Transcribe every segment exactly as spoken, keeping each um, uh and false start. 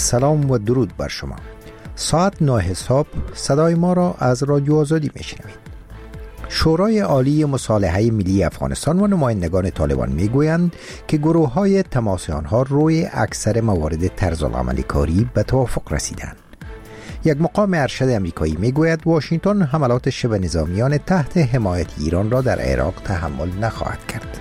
سلام و درود بر شما. ساعت نه صبح صدای ما را از رادیو آزادی میشنوید. شورای عالی مصالحه ملی افغانستان و نمایندگان طالبان میگویند که گروه‌های تماسی آنها روی اکثر موارد طرزالعمل کاری به توافق رسیدند. یک مقام ارشد امریکایی میگوید واشنگتن حملات شبه نظامیان تحت حمایت ایران را در عراق تحمل نخواهد کرد.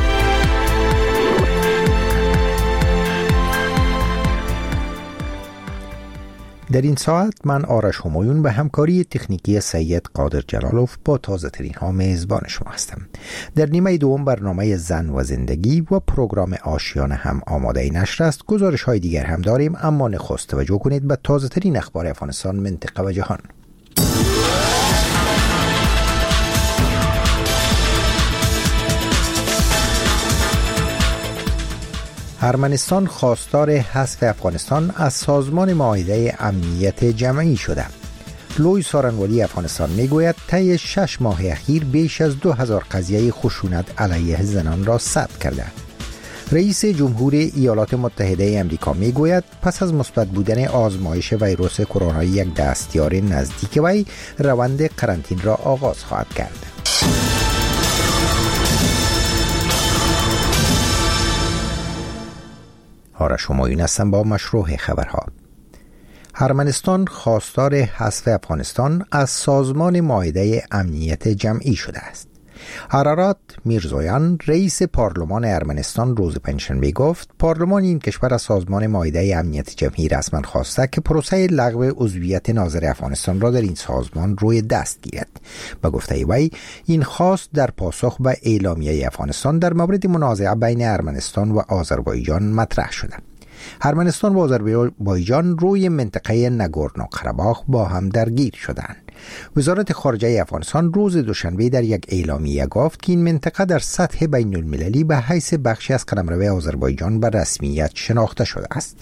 در این ساعت من آرش همایون به همکاری تکنیکی سید قادر جلالوف با تازه ترین ها میزبان شما هستم. در نیمه دوم برنامه زن و زندگی و پروگرام آشیانه هم آماده نشر است. گزارش های دیگر هم داریم، اما نخست توجه کنید به تازه ترین اخبار افغانستان، منطقه و جهان. ارمنستان خواستار حذف افغانستان از سازمان معاهده امنیت جمعی شده. لوی سارنوالی افغانستان میگوید طی شش ماه اخیر بیش از دو هزار قضیه خشونت علیه زنان را ثبت کرده. رئیس جمهور ایالات متحده آمریکا میگوید پس از مثبت بودن آزمایش ویروس کرونا یک دستیار نزدیک وی روند قرنطینه را آغاز خواهد کرد. آرش همایون هستم با مشروع خبرها. ارمنستان خواستار حذف افغانستان از سازمان معاهده امنیت جمعی شده است. ارارات میرزویان رئیس پارلمان ارمنستان روز پنجشنبه گفت پارلمان این کشور از سازمان معاهده امنیت جمعی رسما خواسته که پروسه لغو عضویت ناظر افغانستان را در این سازمان روی دست گیرد. به گفته وی این خواست در پاسخ به اعلامیه افغانستان در مورد منازعه بین ارمنستان و آذربایجان مطرح شده. ارمنستان و آذربایجان روی منطقه نگورنو قره‌باخ با هم درگیر شدند. وزارت خارجه افغانستان روز دوشنبه در یک اعلامیه گفت که این منطقه در سطح بین المللی به حیث بخشی از قلمرو آذربایجان به رسمیت شناخته شده است.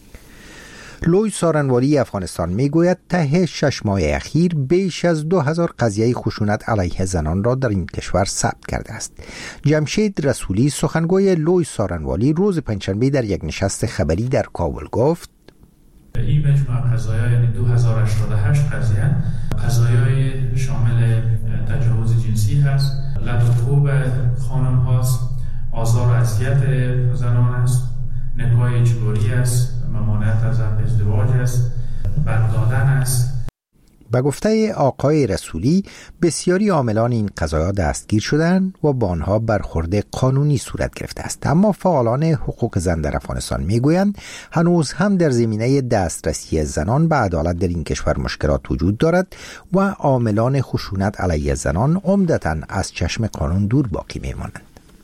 لوی سارنوالی افغانستان میگوید ته شش ماه اخیر بیش از دو هزار قضیه خشونت علیه زنان را در این کشور ثبت کرده است. جمشید رسولی سخنگوی لوی سارنوالی روز پنجشنبه در یک نشست خبری در کابل گفت این مجموعه قضایا یعنی دو هزار و هشتاد و هشت قضیه قضایای شامل تجاوز جنسی هست، لطف‌کوب خانم هاست، آزار و اذیت زنان است، نکاح اجباری است، ممانعت از ازدواج است، بردادن است. به گفته آقای رسولی بسیاری عاملان این قضایا دستگیر شدند و با آنها برخورد قانونی صورت گرفته است، اما فعالان حقوق زن در افغانستان میگویند هنوز هم در زمینه دسترسی زنان به عدالت در این کشور مشکلات وجود دارد و عاملان خشونت علیه زنان عمدتاً از چشم قانون دور باقی میمانند.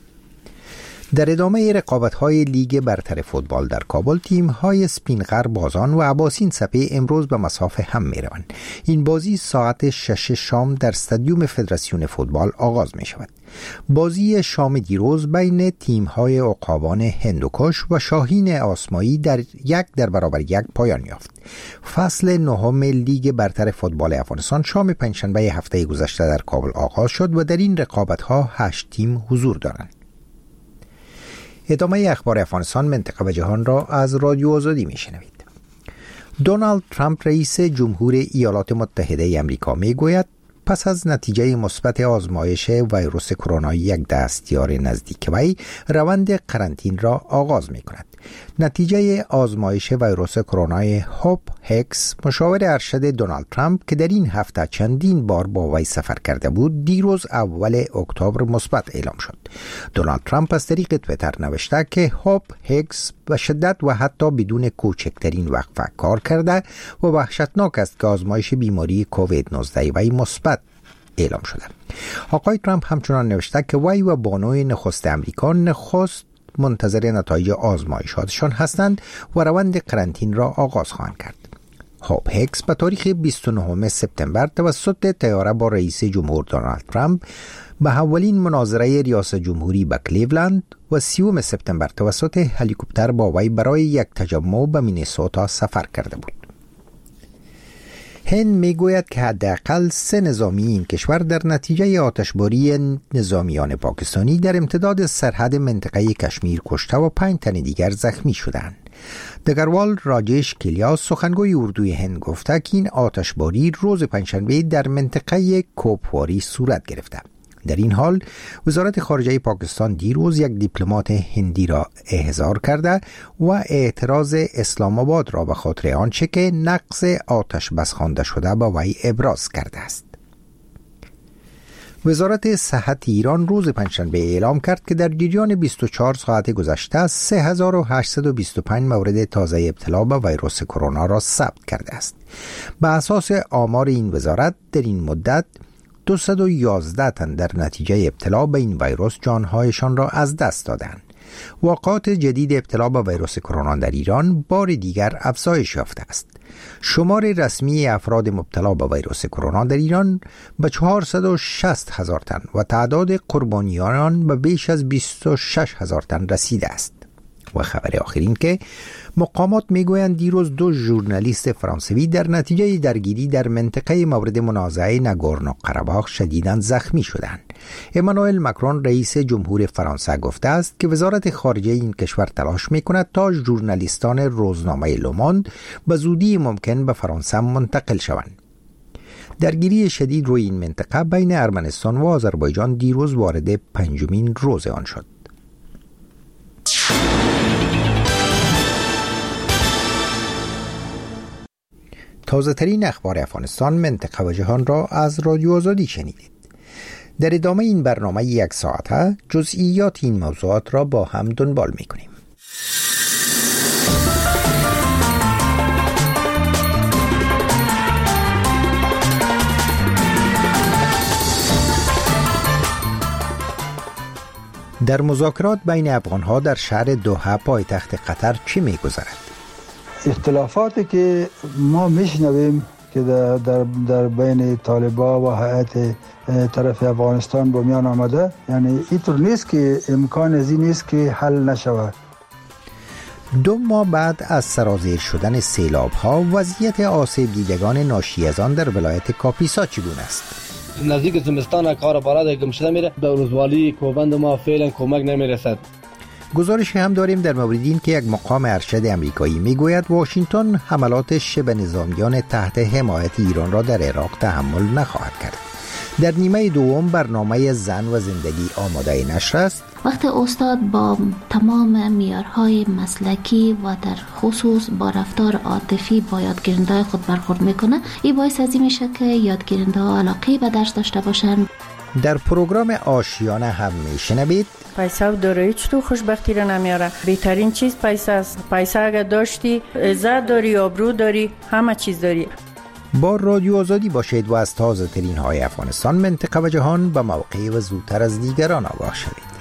در ادامه رقابت‌های لیگ برتر فوتبال در کابل، تیم‌های سپینغر بازان و عباسین سپه امروز به مسافه هم می‌روند. این بازی ساعت شش شام در استادیوم فدراسیون فوتبال آغاز می‌شود. بازی شام دیروز بین تیم‌های عقابان هندوکش و شاهین آسمایی در یک در برابر یک پایان یافت. فصل نهم لیگ برتر فوتبال افغانستان شام پنجشنبه هفته گذشته در کابل آغاز شد و در این رقابت‌ها هشت تیم حضور دارند. ادامه اخبار افغانستان، منطقه و جهان را از رادیو آزادی میشنوید. دونالد ترامپ رئیس جمهور ایالات متحده آمریکا میگوید پس از نتیجه مثبت آزمایش ویروس کرونا یک دستیار نزدیک وی روند قرنطینه را آغاز می کند. نتیجه آزمایش ویروس کرونا هاپ هکس مشاور ارشد دونالد ترامپ که در این هفته چندین بار با وی سفر کرده بود دیروز اول اکتبر مثبت اعلام شد. دونالد ترامپ از طریق توییتر نوشته که هاپ هکس به شدت و حتی بدون کوچکترین وقفه کار کرده و وحشتناک است که آزمایش بیماری کووید نوزده وی مثبت اعلام شده. آقای ترامپ همچنان نوشته که وی و بانوی نخست امریکا نخست منتظر نتایج آزمایشاتشان هستند و روند قرنطینه را آغاز خواهند کرد. هاپ هکس به تاریخ بیست و نهم سپتامبر توسط طیاره با رئیس جمهور دونالد ترامپ به اولین مناظره ریاست جمهوری به کلیولند و سیوم سپتامبر توسط هلیکوپتر با وی برای یک تجمع به مینیسوتا سفر کرده بود. هند میگوید که حداقل سه نظامی این کشور در نتیجه آتشباری نظامیان پاکستانی در امتداد سرحد منطقه کشمیر کشته و پنج تن دیگر زخمی شدند. دگروال راجش کلیاس سخنگوی اردوی هند گفته که این آتشباری روز پنجشنبه در منطقه کوپواری صورت گرفته. در این حال وزارت خارجه پاکستان دیروز یک دیپلمات هندی را احضار کرده و اعتراض اسلام آباد را به خاطر آنچه که نقض آتش بس خوانده شده با وی ابراز کرده است. وزارت صحت ایران روز پنجشنبه اعلام کرد که در جریان بیست و چهار ساعت گذشته سه هزار و هشتصد و بیست و پنج مورد تازه ابتلا به ویروس کرونا را ثبت کرده است. به اساس آمار این وزارت در این مدت دویست و یازده تن در نتیجه ابتلا به این ویروس جانهایشان را از دست دادند. واقعات جدید ابتلا به ویروس کرونا در ایران بار دیگر افزایش یافته است. شمار رسمی افراد مبتلا به ویروس کرونا در ایران به چهارصد و شصت هزار تن و تعداد قربانیان به بیش از بیست و شش هزار تن رسیده است. و خبر آخرین که مقامات میگویند دیروز دو ژورنالیست فرانسوی در نتیجه درگیری در منطقه مورد منازعه ناگورنو قره‌باخ شدیداً زخمی شدند. امانوئل ماکرون رئیس جمهور فرانسه گفته است که وزارت خارجه این کشور تلاش میکند تا ژورنالیستان روزنامه لوموند به زودی ممکن به فرانسه منتقل شوند. درگیری شدید روی این منطقه بین ارمنستان و آذربایجان دیروز وارد پنجمین روز آن شد. تازه ترین اخبار افغانستان، منطقه و جهان را از رادیو آزادی شنیدید. در ادامه این برنامه یک ساعته جزئیات این موضوعات را با هم دنبال می کنیم. در مذاکرات بین افغان‌ها در شهر دوحه پایتخت قطر چه می‌گذرد؟ اختلافاتی که ما میشنویم که در, در, در بین طالبان و هیئت طرف افغانستان با میان آمده، یعنی اینطور نیست که امکان از این نیست که حل نشود. دو ماه بعد از سرازیر شدن سیلاب‌ها وضعیت آسیب دیدگان ناشی از آن در ولایت کاپیسا چگونه است؟ نزدیک زمستان کار بارد گم شده میره، در روزوالی کوبند ما فعلا کمک نمیرسد. گزارشی هم داریم در مورد این که یک مقام ارشد امریکایی میگوید واشنگتن حملات شبه نظامیان تحت حمایت ایران را در عراق تحمل نخواهد کرد. در نیمه دوم برنامه زن و زندگی آماده نشر است. وقتی استاد با تمام معیارهای مسلکی و در خصوص با رفتار عاطفی با یادگیرنده خود برخورد میکنه، این باعث از این میشه که یادگیرنده علاقه به درس داشته باشن. در پروگرام آشیانه هم میشنوید پیسه و دارایی چطور خوشبختی را نمیاره؟ بهترین چیز پیسه است. پیسه اگر داشتی عزت داری، آبرو داری، همه چیز داری. با رادیو آزادی باشید و از تازه ترین های افغانستان، منطقه و جهان به موقع و زودتر از دیگران آگاه شوید.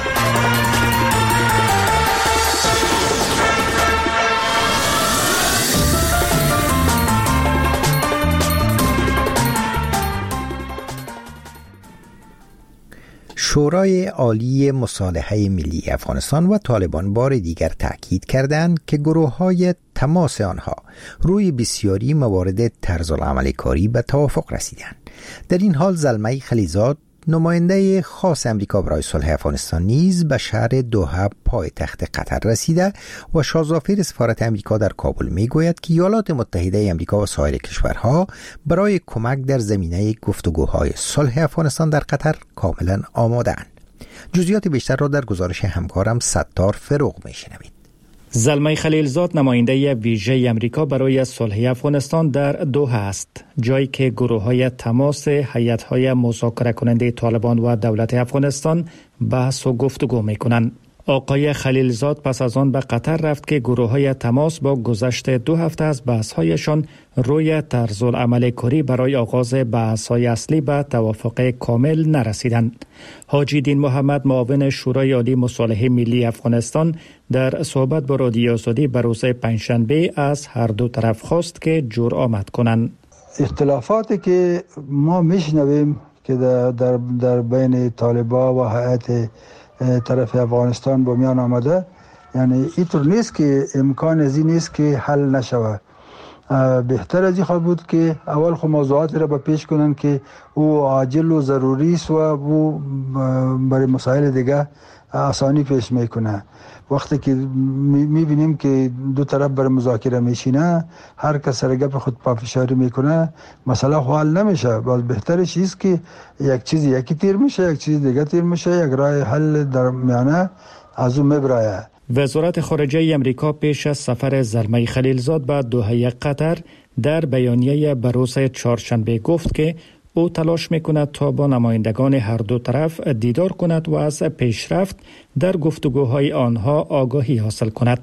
شورای عالی مصالحه ملی افغانستان و طالبان بار دیگر تأکید کردند که گروه‌های تماس آنها روی بسیاری موارد طرزالعمل کاری به توافق رسیدند. در این حال زلمه خلیزاد، نماینده خاص امریکا برای صلح افغانستان، نیز به شهر دوحه پایتخت قطر رسیده و شاهزافیر سفارت امریکا در کابل میگوید که ایالات متحده امریکا و سایر کشورها برای کمک در زمینه گفتگوهای صلح افغانستان در قطر کاملا آماده‌اند. جزئیات بیشتر را در گزارش همکارم ستار فروغ میشنوید. زلمه خلیلزاد نماینده ویژه امریکا برای صلح افغانستان در دوحه است، جایی که گروه‌های تماس هیئت‌های مذاکره کننده طالبان و دولت افغانستان بحث و گفتگو می‌کنند. آقای خلیلزاد پس از آن به قطر رفت که گروه‌های تماس با گذشت دو هفته از بحث‌هایشان روی طرزالعمل کاری برای آغاز بحث‌های اصلی به توافق کامل نرسیدند. حاجی دین محمد، معاون شورای عالی مصالحه ملی افغانستان، در صحبت با رادیو آزادی به روز پنجشنبه از هر دو طرف خواست که جور آمد کنند. اختلافاتی که ما میشنویم که در, در, در بین طالبان و هیئت طرف افغانستان با میان آمده، یعنی اینطور نیست که امکان از این نیست که حل نشود. بهتر از این خواهد بود که اول خود موضوعات را به پیش کنن که او عاجل و ضروری است و او برای مسائل دیگه آسانی پیش میکنه. وقتی که میبینیم که دو طرف بر مذاکره میشینه، هر کس سر گپ خود پافشاری میکنه، مسئله حل نمیشه. باز بهتر چیز که یک چیز یکی تیر میشه، یک چیز دیگه تیر میشه، یک راه حل در میانه از اون میبرایه. وزارت خارجه امریکا پیش از سفر زلمه خلیلزاد به دوحه قطر در بیانیه بروز چهارشنبه گفت که او تلاش میکند تا با نمایندگان هر دو طرف دیدار کند و از پیشرفت در گفتگوهای آنها آگاهی حاصل کند.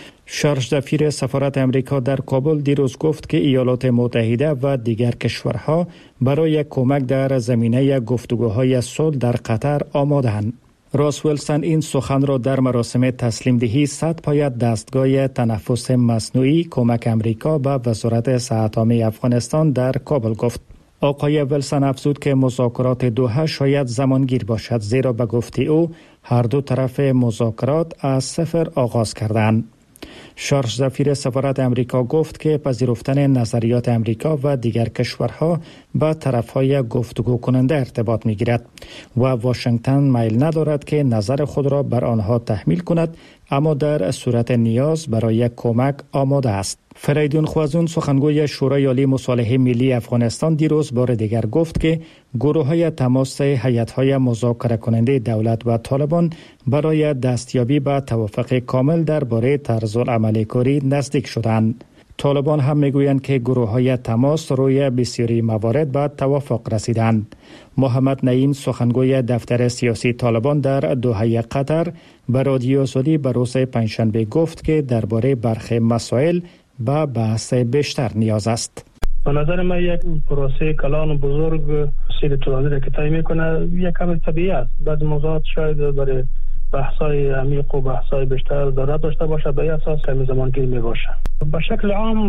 شارژ دفیر سفارت امریکا در کابل دیروز گفت که ایالات متحده و دیگر کشورها برای کمک در زمینه گفتگوهای صلح در قطر آماده‌اند. راس ویلسون این سخن را در مراسم تسلیم دهی صد پایه دستگاه تنفس مصنوعی کمک امریکا به وزارت صحت عامه افغانستان در کابل گفت. آقای ویلسون افزود که مذاکرات دوحه شاید زمانگیر باشد، زیرا به گفت او هر دو طرف مذاکرات از صفر آغاز کردند. شارژ زفیر سفارت امریکا گفت که پذیرفتن نظریات امریکا و دیگر کشورها با طرفهای گفتگو کننده ارتباط می گیرد و واشنگتن میل ندارد که نظر خود را بر آنها تحمیل کند، اما در صورت نیاز برای کمک آماده است. فریدون خوازون سخنگوی شورای عالی مصالحه ملی افغانستان دیروز بار دیگر گفت که گروه‌های تماس هیئت‌های مذاکره کننده دولت و طالبان برای دستیابی به توافق کامل درباره طرز العمل کاری نزدیک شدند. طالبان هم میگویند که گروه‌های تماس روی بسیاری موارد به توافق رسیدند. محمد نعیم سخنگوی دفتر سیاسی طالبان در دوحه قطر به رادیو آزادی به روز پنجشنبه گفت که درباره برخی مسائل با بحث بیشتر نیاز است. به نظر من یک پروسه کلان و بزرگ سیر طولانی را که طی میکنه یک کم طبیعی است. بعضی موضوعات شاید برای بحث‌های عمیق و بحث‌های بیشتر ضرورت داشته باشه، به اساس کمی زمانگیر می باشه. به شکل عام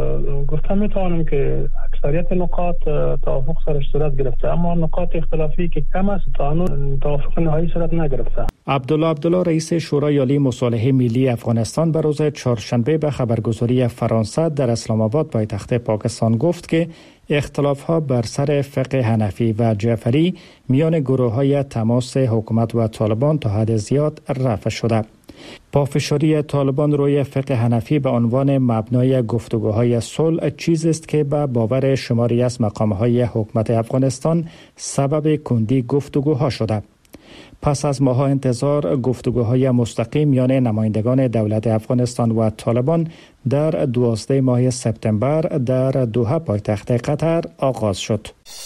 گفتم میتوانم که اکثریت نقاط توافق سرش صورت گرفته، اما نقاط اختلافی که کم است تا هنوز توافق نهایی صورت نگرفته. عبدالله عبدالله رئیس شورای عالی مصالحه ملی افغانستان به روز چهارشنبه به خبرگزاری فرانسه در اسلام آباد پایتخت پاکستان گفت که اختلاف‌ها بر سر فقه حنفی و جعفری میان گروه‌های تماس حکومت و طالبان تا حد زیاد رفع شده. پافشاری طالبان روی فقه حنفی به عنوان مبنای گفتگوهای صلح چیزی است که به باور شماری از مقام‌های حکومت افغانستان سبب کندی گفتگوها شده. پس از ماه‌ها انتظار گفتگوهای مستقیم میان نمایندگان دولت افغانستان و طالبان در دوازده ماه سپتامبر در دوحه پایتخت قطر آغاز شد.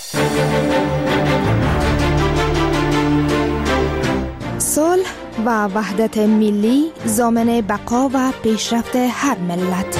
صلح و وحدت ملی ضامن بقا و پیشرفت هر ملت.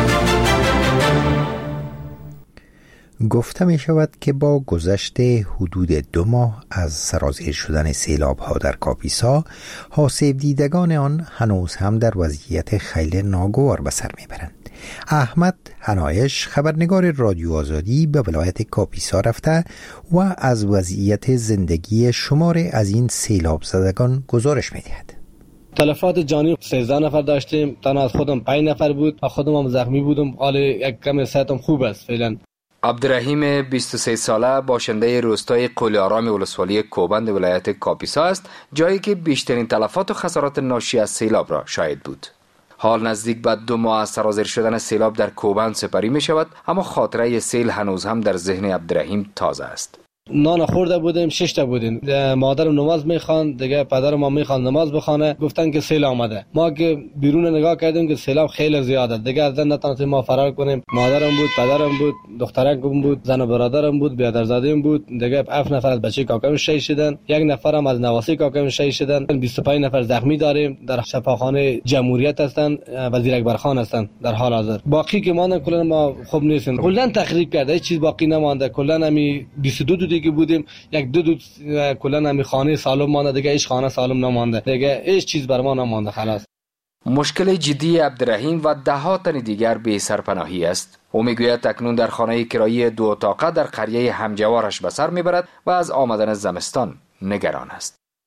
گفته می شود که با گذشت حدود دو ماه از سرازیر شدن سیلاب ها در کاپیسا، حاسب دیدگان آن هنوز هم در وضعیت خیلی ناگوار به سر می برند. احمد حنایش خبرنگار رادیو آزادی به ولایت کاپیسا رفته و از وضعیت زندگی شمار از این سیلاب زدگان گزارش می دهد. تلفات جانی سیزده نفر داشتیم، تنها از خودم پنج نفر بود، خودم هم زخمی بودم، حال یک کم صحتم خوب است فعلا. عبدالرحیم بیست و سه ساله باشنده روستای قلی آرام ولسوالی کوبند ولایت کاپیسا است، جایی که بیشترین تلفات و خسارات ناشی از سیلاب را شاهد بود. حال نزدیک به دو ماه از سرازیر شدن سیلاب در کوبند سپری می شود، اما خاطره سیل هنوز هم در ذهن عبدالرحیم تازه است. نان خورده بودیم، شش تا بودیم، مادرم نماز میخواند، دیگه پدرم هم میخواند نماز بخونه، گفتن که سیل آمده. ما که بیرون نگاه کردیم که سیلاب خیلی زیاده، دیگه از دن نتونستیم ما فرار کنیم. مادرم بود، پدرم بود، دخترکم بود، زن و برادرم بود، برادرزاده‌ام بود، دیگه هفت نفر از بچه کاکام شهید شدن، یک نفرم از نواسی کاکام شهید شدن، بیست و پنج نفر زخمی داریم، در شفاخانه جمهوریت هستن و زیر اکبرخان هستن در حال حاضر. باقی که ماندن کلا ما خوب نیستیم، کلا تخریب کرده، هیچ چیز باقی نمانده. کلا همی بیست و دو دو که بودیم، یک دو دو کلا همی خانه سالم مانده، دیگه هیچ خانه سالم نمانده، دیگه هیچ چیز بر ما نمانده خلاص. مشکل جدی عبدالرحیم و ده ها تن دیگر به سرپناهی است. او میگوید اکنون در خانه کرایی دو اتاقه در قریه همجوارش به سر میبرد و از آمدن زمستان نگران است.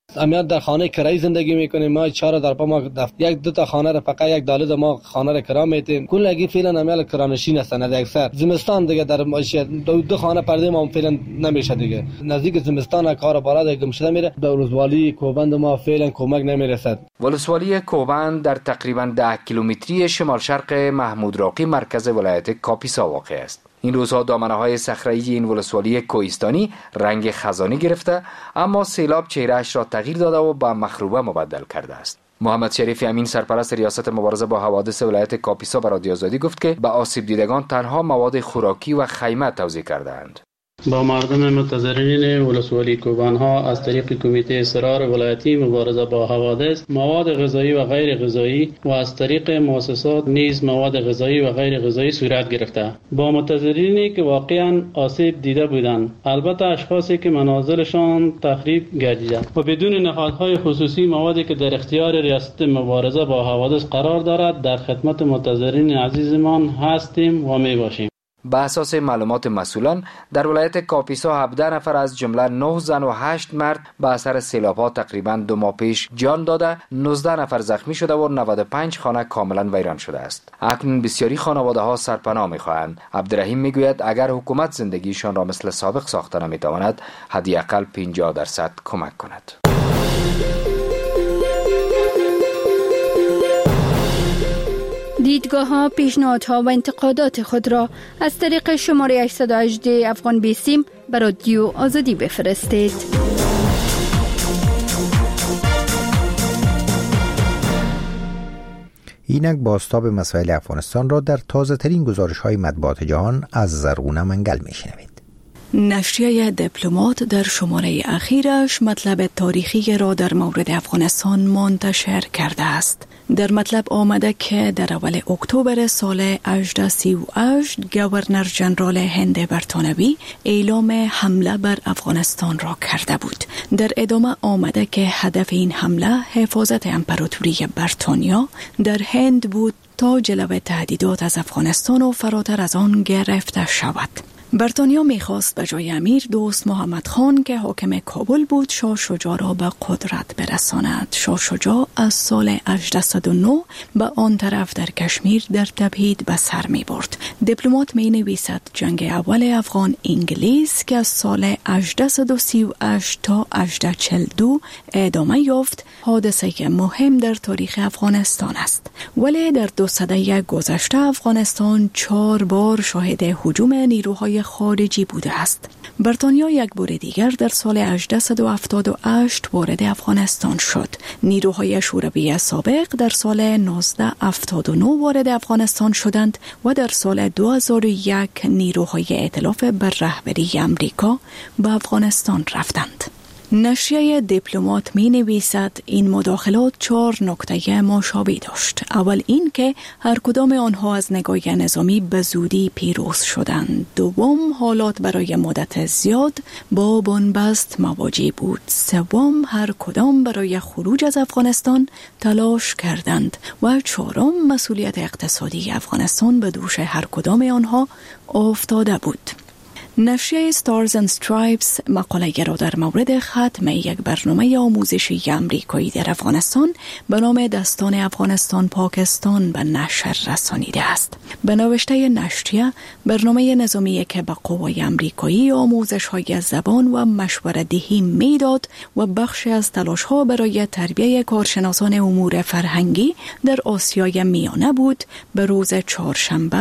امیاد در خانه کرایی زندگی میکنیم. ما چهار در پا ما دفت. یک دو تا خانه را فقط یک داله ما خانه را کرا میتیم. کلگی فعلا امیال کرانشین هستن. از اکثر زمستان دیگه در دو, دو خانه پرده ما فعلا نمیشه دیگه. نزدیک زمستان کار بالا دیگه گم میره. به ولسوالی کوبند ما فعلا کمک نمیرسد. ولسوالی کوبند در تقریبا ده کیلومتری شمال شرق محمود راقی مرکز ولایت کاپیسا واقع است. این روزها دامنه‌های صخره‌ای این ولسوالی کوهستانی رنگ خزانی گرفته، اما سیلاب چهره‌اش را تغییر داده و به مخروبه مبدل کرده است. محمد شریف امین سرپرست ریاست مبارزه با حوادث ولایت کاپیسا به رادیو آزادی گفت که به آسیب دیدگان تنها مواد خوراکی و خیمه توزیع کرده‌اند. با مردم متضررین ولسوالی کوبان ها از طریق کمیته اصرار ولایتی مبارزه با حوادث مواد غذایی و غیر غذایی و از طریق مؤسسات نیز مواد غذایی و غیر غذایی صورت گرفته. با متضررینی که واقعا آسیب دیده بودند، البته اشخاصی که منازلشان تخریب گردیده و بدون نهادهای خصوصی موادی که در اختیار ریاست مبارزه با حوادث قرار دارد، در خدمت متضررین عزیزمان هستیم و می باشیم. به اساس معلومات مسئولان در ولایت کاپیسا هفده نفر از جمله نه زن و هشت مرد به اثر سیلاب‌ها تقریباً دو ماه پیش جان داده، نوزده نفر زخمی شده و نود و پنج خانه کاملا ویران شده است. اکنون بسیاری خانواده‌ها سرپناه می‌خواهند. عبدالرحیم میگوید اگر حکومت زندگیشان را مثل سابق ساخته نمی‌تواند، حداقل پنجاه درصد کمک کند. دیدگاه ها، پیشنهاد ها و انتقادات خود را از طریق شماره هشت یک هشت افغان بیسیم به رادیو آزادی بفرستید. اینک بازتاب مسائل افغانستان را در تازه ترین گزارش های مطبوعات جهان از زرغونه منگل میشنوید. نشریه دیپلمات در شماره اخیرش مطلب تاریخی را در مورد افغانستان منتشر کرده است. در مطلب آمده که در اول اکتبر سال هجده سی و هشت گورنر جنرال هند برطانوی اعلام حمله بر افغانستان را کرده بود. در ادامه آمده که هدف این حمله حفاظت امپراتوری بریتانیا در هند بود تا جلو تهدیدات از افغانستان و فراتر از آن گرفته شود. بریتانیا می‌خواست به جای امیر دوست محمد خان که حاکم کابل بود شاه شجاع را به قدرت برساند. شاه شجاع از سال هجده صد و نه به آن طرف در کشمیر در تبعید به سر می‌برد. دیپلمات می‌نویسد جنگ اول افغان انگلیس که از سال هجده صد و سی و هشت تا هجده چهل و دو ادامه یافت حادثه مهم در تاریخ افغانستان است. ولی در دو سده گذشته افغانستان چهار بار شاهد هجوم نیروهای خارجی بوده است. بریتانیا یک بار دیگر در سال هجده صد و هفتاد و هشت وارد افغانستان شد. نیروهای شوروی سابق در سال نوزده هفتاد و نه وارد افغانستان شدند و در سال دو هزار و یک نیروهای ائتلاف بر رهبری امریکا به افغانستان رفتند. نشریه دیپلمات می نویسد این مداخلات چهار نکته مشابه داشت. اول این که هر کدام آنها از نگاه نظامی به زودی پیروز شدند. دوم حالات برای مدت زیاد با بنبست مواجه بود. سوم هر کدام برای خروج از افغانستان تلاش کردند و چهارم مسئولیت اقتصادی افغانستان به دوش هر کدام آنها افتاده بود. نشریه Stars and Stripes مقاله را در مورد ختم یک برنامه آموزشی امریکایی در افغانستان به نام دستان افغانستان پاکستان به نشر رسانیده است. به نوشته نشریه برنامه نظامی که به قوای امریکایی آموزش‌های زبان و مشورت دهی میداد و بخشی از تلاش‌ها برای تربیت کارشناسان امور فرهنگی در آسیای میانه بود، به روز چهارشنبه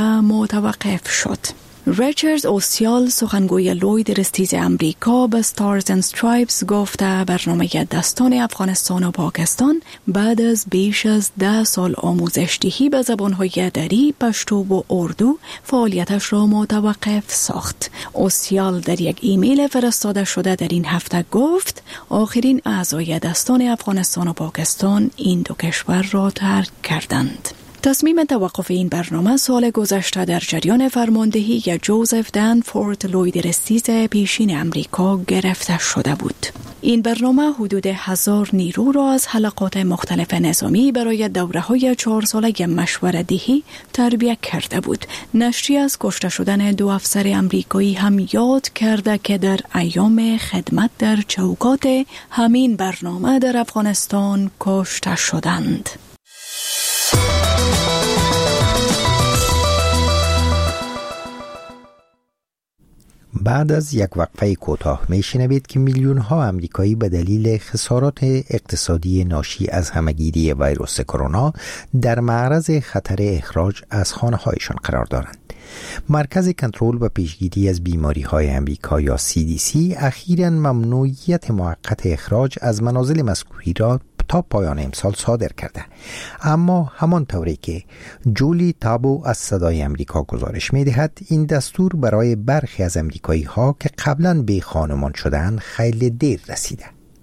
متوقف شد. ریچارد اوسیال سخنگوی لوید رستیز امریکا به Stars and Stripes گفته برنامه دستان افغانستان و پاکستان بعد از بیش از ده سال آموزش دهی به زبانهای دری، پشتو و اردو فعالیتش را متوقف ساخت. اوسیال در یک ایمیل فرستاده شده در این هفته گفت آخرین اعضای دستان افغانستان و پاکستان این دو کشور را ترک کردند. تصمیم توقف این برنامه سال گذشته در جریان فرماندهی جوزف دنفورد لوید رستیز پیشین امریکا گرفته شده بود. این برنامه حدود هزار نیرو را از حلقات مختلف نظامی برای دوره‌های چهار ساله مشوره دهی تربیت کرده بود. نشریه از کشته شدن دو افسر امریکایی هم یاد کرده که در ایام خدمت در چوکات همین برنامه در افغانستان کشته شدند. بعد از یک وقفه کوتاه میشنوید که میلیون ها آمریکایی به دلیل خسارات اقتصادی ناشی از همهگیری ویروس کرونا در معرض خطر اخراج از خانه هایشان قرار دارند. مرکز کنترل و پیشگیری از بیماری های امریکا یا سی دی سی اخیراً ممنوعیت موقت اخراج از منازل مذکوری را تا پایان امسال صادر کرده، اما همان طوری که جولی تابو از صدای امریکا گزارش می دهد، این دستور برای برخی از امریکایی ها که قبلا به خانمان شدن خیلی دیر رسیده.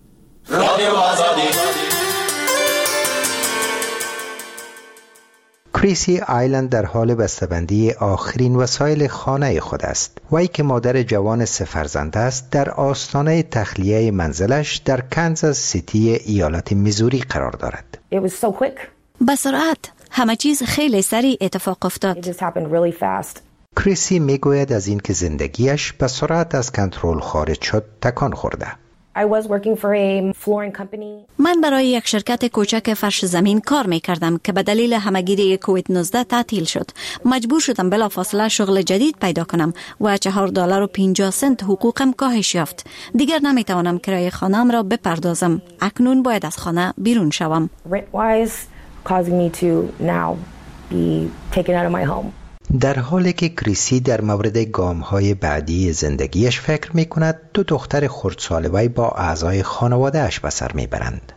کریسی آیلند در حال بسته‌بندی آخرین وسایل خانه خود است. وی که مادر جوان سه فرزند است، در آستانه تخلیه منزلش در کانزاس سیتی ایالت میزوری قرار دارد. به سرعت همه چیز خیلی سریع اتفاق افتاد. کریسی میگوید از اینکه زندگیش به سرعت از کنترل خارج شد تکان خورده. من برای یک شرکت کوچک فرش زمین کار می کردم که به دلیل همهگیری کووید نوزده تعطیل شد. مجبور شدم بلافاصله شغل جدید پیدا کنم و چهار دلار و پنجاه سنت حقوقم کاهش یافت. دیگر نمی توانم کرایه خانه‌ام را بپردازم. اکنون باید از خانه بیرون شوم. در حالی که کریسی در مورد گام‌های بعدی زندگیش فکر می‌کند، دو دختر خردسال وی با اعضای خانواده‌اش به سر می‌برند.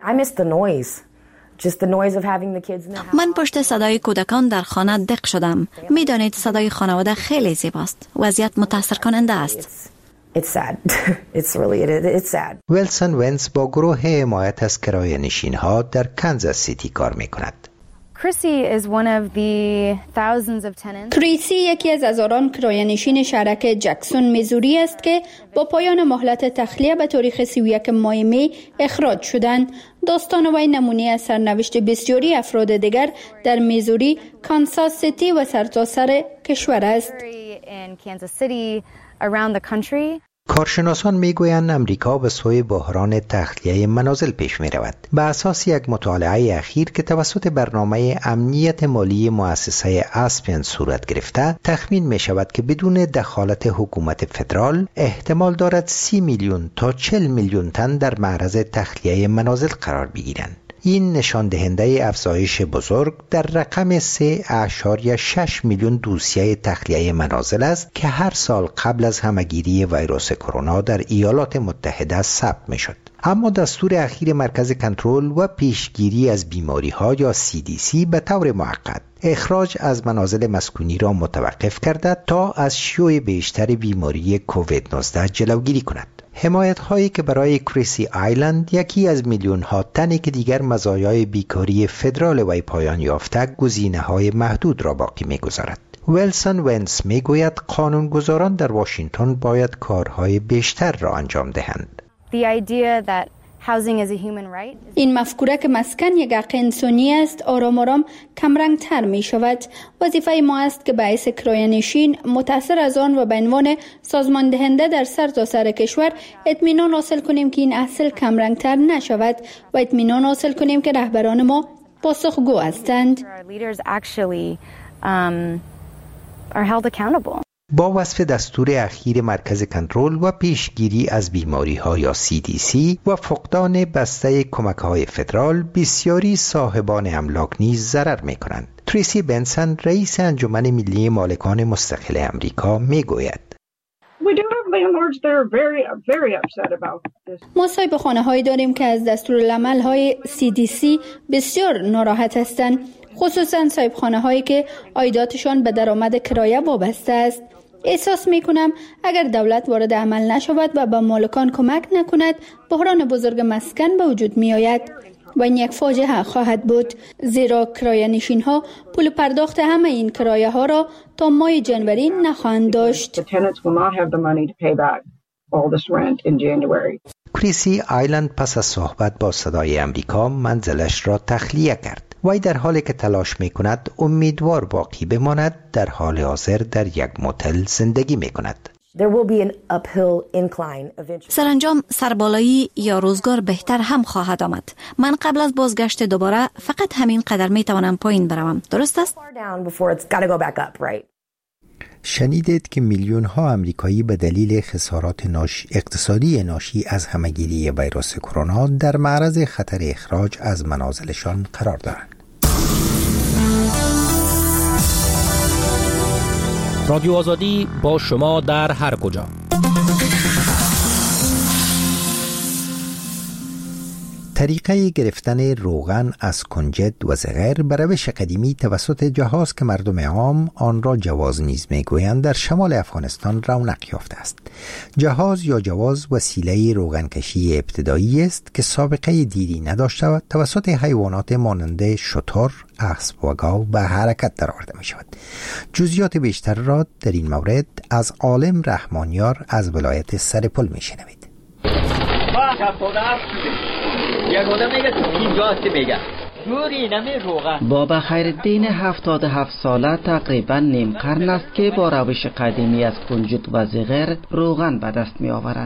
من پشت صدای کودکان در خانه دق شدم. می‌دانید صدای خانواده خیلی زیباست. وضعیت متأثر کننده است. ویلسون ونز با گروه حمایت از کرایه‌نشین‌ها در کانزاس سیتی کار می‌کند. کریسی یکی از هزاران کرایه‌نشین شهرک جکسون میزوری است که با پایان مهلت تخلیه به تاریخ سی و یک ماه می اخراج شدند. داستان وی نمونه از سرنوشت بسیاری افراد دیگر در میزوری، کانزاس سیتی و سرتاسر کشور است. کارشناسان میگویند امریکا به سوی بحران تخلیه منازل پیش می رود. به اساس یک مطالعه اخیر که توسط برنامه امنیت مالی مؤسسه اسپین صورت گرفته، تخمین می شود که بدون دخالت حکومت فدرال احتمال دارد سی میلیون تا چهل میلیون تن در معرض تخلیه منازل قرار بگیرند. این نشان دهنده افزایش بزرگ در رقم سه اشاریه شش میلیون دوسیه تخلیه منازل است که هر سال قبل از همهگیری ویروس کرونا در ایالات متحده ثبت می شد. اما دستور اخیر مرکز کنترل و پیشگیری از بیماری ها یا سی دی سی به طور موقت اخراج از منازل مسکونی را متوقف کرده تا از شیوع بیشتر بیماری کووید نوزده جلوگیری کند. حمایت هایی که برای کریسی آیلند، یکی از میلیون ها تنی که دیگر مزایای بیکاری فدرال وی پایان یافته، گزینه های محدود را باقی می گذارد. ویلسون ونز می گوید قانونگذاران در واشنگتن باید کارهای بیشتر را انجام دهند. این مفکوره که مسکن یک حق انسانی است آرام آرام کمرنگ تر می شود. وظیفه ما است که باعث کرایه‌نشین متأثر از آن و به عنوان سازمان دهنده در سر تا سر کشور اطمینان حاصل کنیم که این اصل کمرنگ تر نشود و اطمینان حاصل کنیم که رهبران ما پاسخگو هستند. با وصف دستور اخیر مرکز کنترل و پیشگیری از بیماری ها یا سی دی سی و فقدان بسته کمک های فدرال، بسیاری صاحبان املاک نیز ضرر می کنند. تریسی بنسن، رئیس انجمن ملی مالکان مستقل امریکا، می گوید ما صاحب خانه هایی داریم که از دستورالعمل های سی دی سی بسیار ناراحت هستند، خصوصا صاحب خانه هایی که عایداتشان به درآمد کرایه وابسته است. احساس می کنم اگر دولت وارد عمل نشود و به مالکان کمک نکند، بحران بزرگ مسکن به وجود می آید و این یک فاجعه خواهد بود، زیرا کرایه نشین ها پول پرداخت همه این کرایه ها را تا ماه جنوری نخواهند داشت. کریسی آیلند پس از صحبت با صدای امریکا منزلش را تخلیه کرد. وی در حالی که تلاش می کند امیدوار باقی بماند در حال حاضر در یک موتل زندگی می کند. سرانجام سربالایی یا روزگار بهتر هم خواهد آمد. من قبل از بازگشت دوباره فقط همین قدر می توانم پایین بروم. درست است؟ شنیدید که میلیون ها آمریکایی به دلیل خسارات ناشی اقتصادی ناشی از همهگیری ویروس کرونا در معرض خطر اخراج از منازلشان قرار دارند. رادیو آزادی با شما در هر کجا. طریقه گرفتن روغن از کنجد و زغر به روش قدیمی توسط جهاز که مردم عام آن را جواز نیز میگویند در شمال افغانستان رونق یافته است. جهاز یا جواز وسیله روغنکشی ابتدایی است که سابقه دیری نداشته و توسط حیوانات مانند شتر، اسب و گاو به حرکت درآورده می شود. جزئیات بیشتر را در این مورد از عالم رحمانیار از ولایت سرپل می شنوید. بابا خیرالدین هفتاد و هفت ساله تقریبا نیم قرن است که با روش قدیمی از کنجد و زغر روغن به دست می آورد.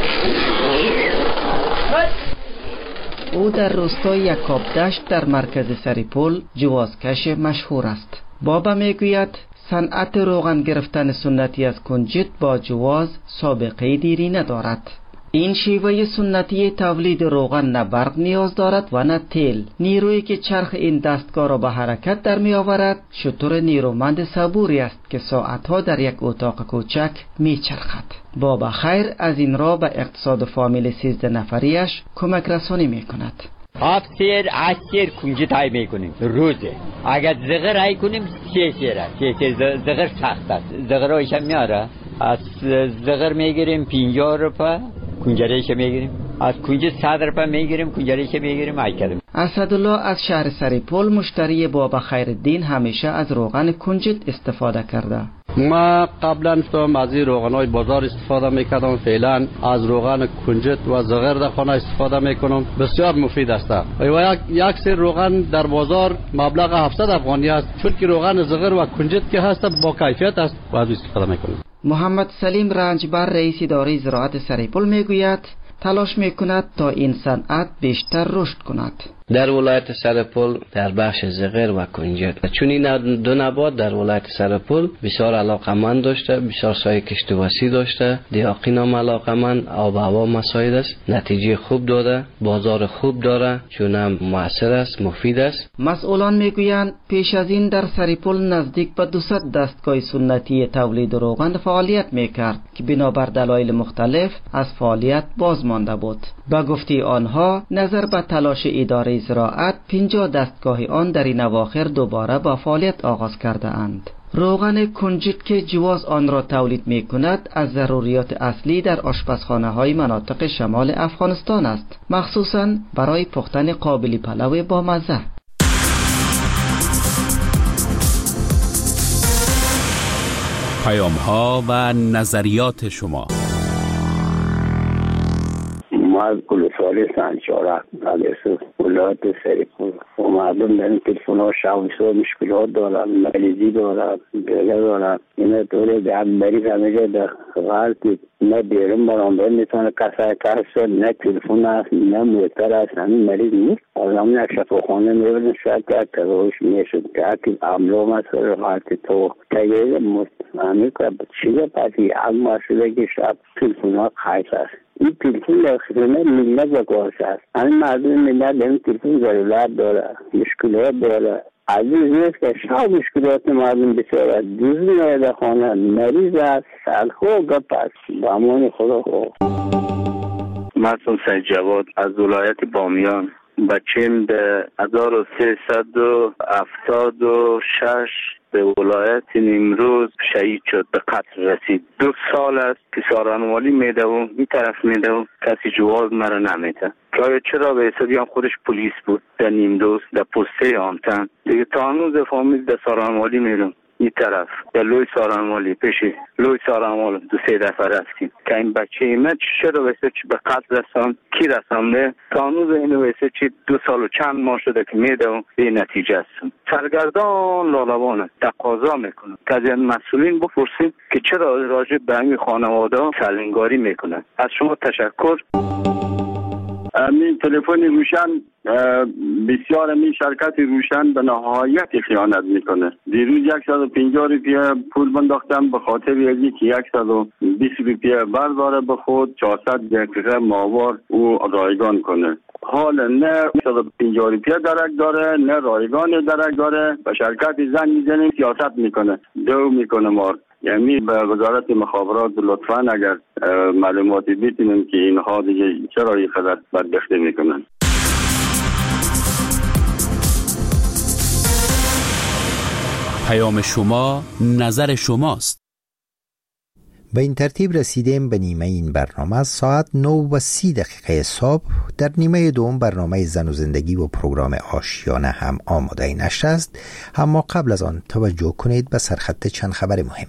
او در روستای یکاب دشت در مرکز سرپل جوازکش مشهور است. بابا می گوید صنعت روغن گرفتن سنتی از کنجد با جواز سابقه دیری ندارد. این شیوه سنتی تولید روغن نه برق نیاز دارد و نه تیل. نیرویی که چرخ این دستگاه را به حرکت در می آورد شتر نیرومند صبوری است که ساعتها در یک اتاق کوچک می چرخد. بابا خیر از این را به اقتصاد فامیل سیزده نفریش کمک رسانی می کند. هفت سیر هشت سیر کنجد های می کنیم روزه. اگر زغر های کنیم سه سیره. سه سیر زغر سخت است. زغر هایش هم میاره. از زغر می گیریم پنجاه روپه. کنجده‌ایش میگیریم. از کنجد صد روپه میگیریم. کنجده‌ایش میگیریم ایکدم. اسدالله از شهر سرپل مشتری بابا خیرالدین همیشه از روغن کنجد استفاده کرده. ما قبلا هم از این روغن‌های بازار استفاده میکردم. فعلا از روغن کنجد و زغر در خانه استفاده میکنم. بسیار مفید است. و یک یک سر روغن در بازار مبلغ هفتصد افغانی است. چون که روغن زغر و کنجد که هست با کیفیت است و از استفاده میکنم. محمد سلیم رنجبر رئیس اداره زراعت سرپل میگوید تلاش میکند تا این صنعت بیشتر رشد کند. در ولایت سرپل در بخش زغر و کنجد چون این دو نبات در ولایت سرپل بسیار علاقمند داشته، بسیار سایه کشت وسیع داشته، دیاقین هم علاقمند، آب و هوا مساعد است، نتیجه خوب داده، بازار خوب داره، چون هم مؤثر است، مفید است. مسئولان میگویند پیش از این در سرپل نزدیک به دویست دستگاه سنتی تولید روغن فعالیت میکرد که بنابر دلایل مختلف از فعالیت باز مانده بود. با گفته آنها نظر به تلاش اداره زراعت پنجاه دستگاه آن در این اواخر دوباره با فعالیت آغاز کرده اند. روغن کنجد که جواز آن را تولید می کند از ضروریات اصلی در آشپزخانه های مناطق شمال افغانستان است، مخصوصاً برای پختن قابلی پلو با مزه. پیام ها و نظریات شما. از گلسالی سنچاره از ولایت سرپل و مردم در این تلفن ها شویسا مشکلات دارن، مریضی دارن، بیله دارن. این طوری در مریض همیشه در غلطی نه بیرون برانده میتونه کسای کسا، نه تلفن هست، نه موتر هست، همین مریض نیست. از همین یک شفاخانه میبرن شاید که تروش میشد که اکی عملو مسئله غلطی تو تگیه همین که چیزا پسی از مسئله که شب تلفن ها خیص هست. این تلفن در خدمت ملت و کارش است. همین مردم ملت در این تلفن ضرورت داره، مشکلات داره. عزیز نیست که شب مشکلات مردم بسیار است. دوزی نایده خانه مریض است، سلخو گپ است. با امان خدا خو. معصوم سید جواد از ولایت بامیان بچیم به هزار و سیصد و هفتاد و شش به ولایت نیمروز شهید شد، به قتل رسید. دو سال است که سارانوالی میده و این طرف میده و کسی جواز مرا نمیده. که چرا به حسابی هم خودش پلیس بود در نیمروز در پسته آمتن دیگه تا هنوز فامیل در سارانوالی میرم. این طرف در لوی سارانوالی پیش لوی سارانوال دو سه دفعه رفتیم که این بچه ایمه چرا ویسه چی به قتل رسان کی رسانده تا هنوز اینو ویسه چی دو سال و چند ماه شده که میده و به نتیجه هستم. سرگردان لالوانه تقاضا میکنه که از این مسئولین بپرسیم که چرا راجع به همین خانواده سلنگاری میکنن. از شما تشکر. می تلفن روشن بسیار می شرکت روشن به نهایت خیانت میکنه. دیروز صد و پنجاه روپیه پول بنداختم به خاطر اینکه صد و بیست روپیه برداره به خود چهارصد دقیقه ماهوار او رایگان کنه. حال نه صد و پنجاه روپیه درک داره نه رایگان درک داره. به شرکت زنگ میزنیم سیاست میکنه دو میکنه مار. یعنی به وزارت مخابرات لطفاً اگر معلوماتی بیتونیم که اینها دیگه چرا این قدر بدبختی میکنن. پیام شما نظر شماست. به این ترتیب رسیدیم به نیمه این برنامه. از ساعت نه و سی دقیقه صبح در نیمه دوم برنامه زن و زندگی و پروگرام آشیانه هم آماده نشر است. اما قبل از آن توجه کنید به سرخط چند خبر مهم.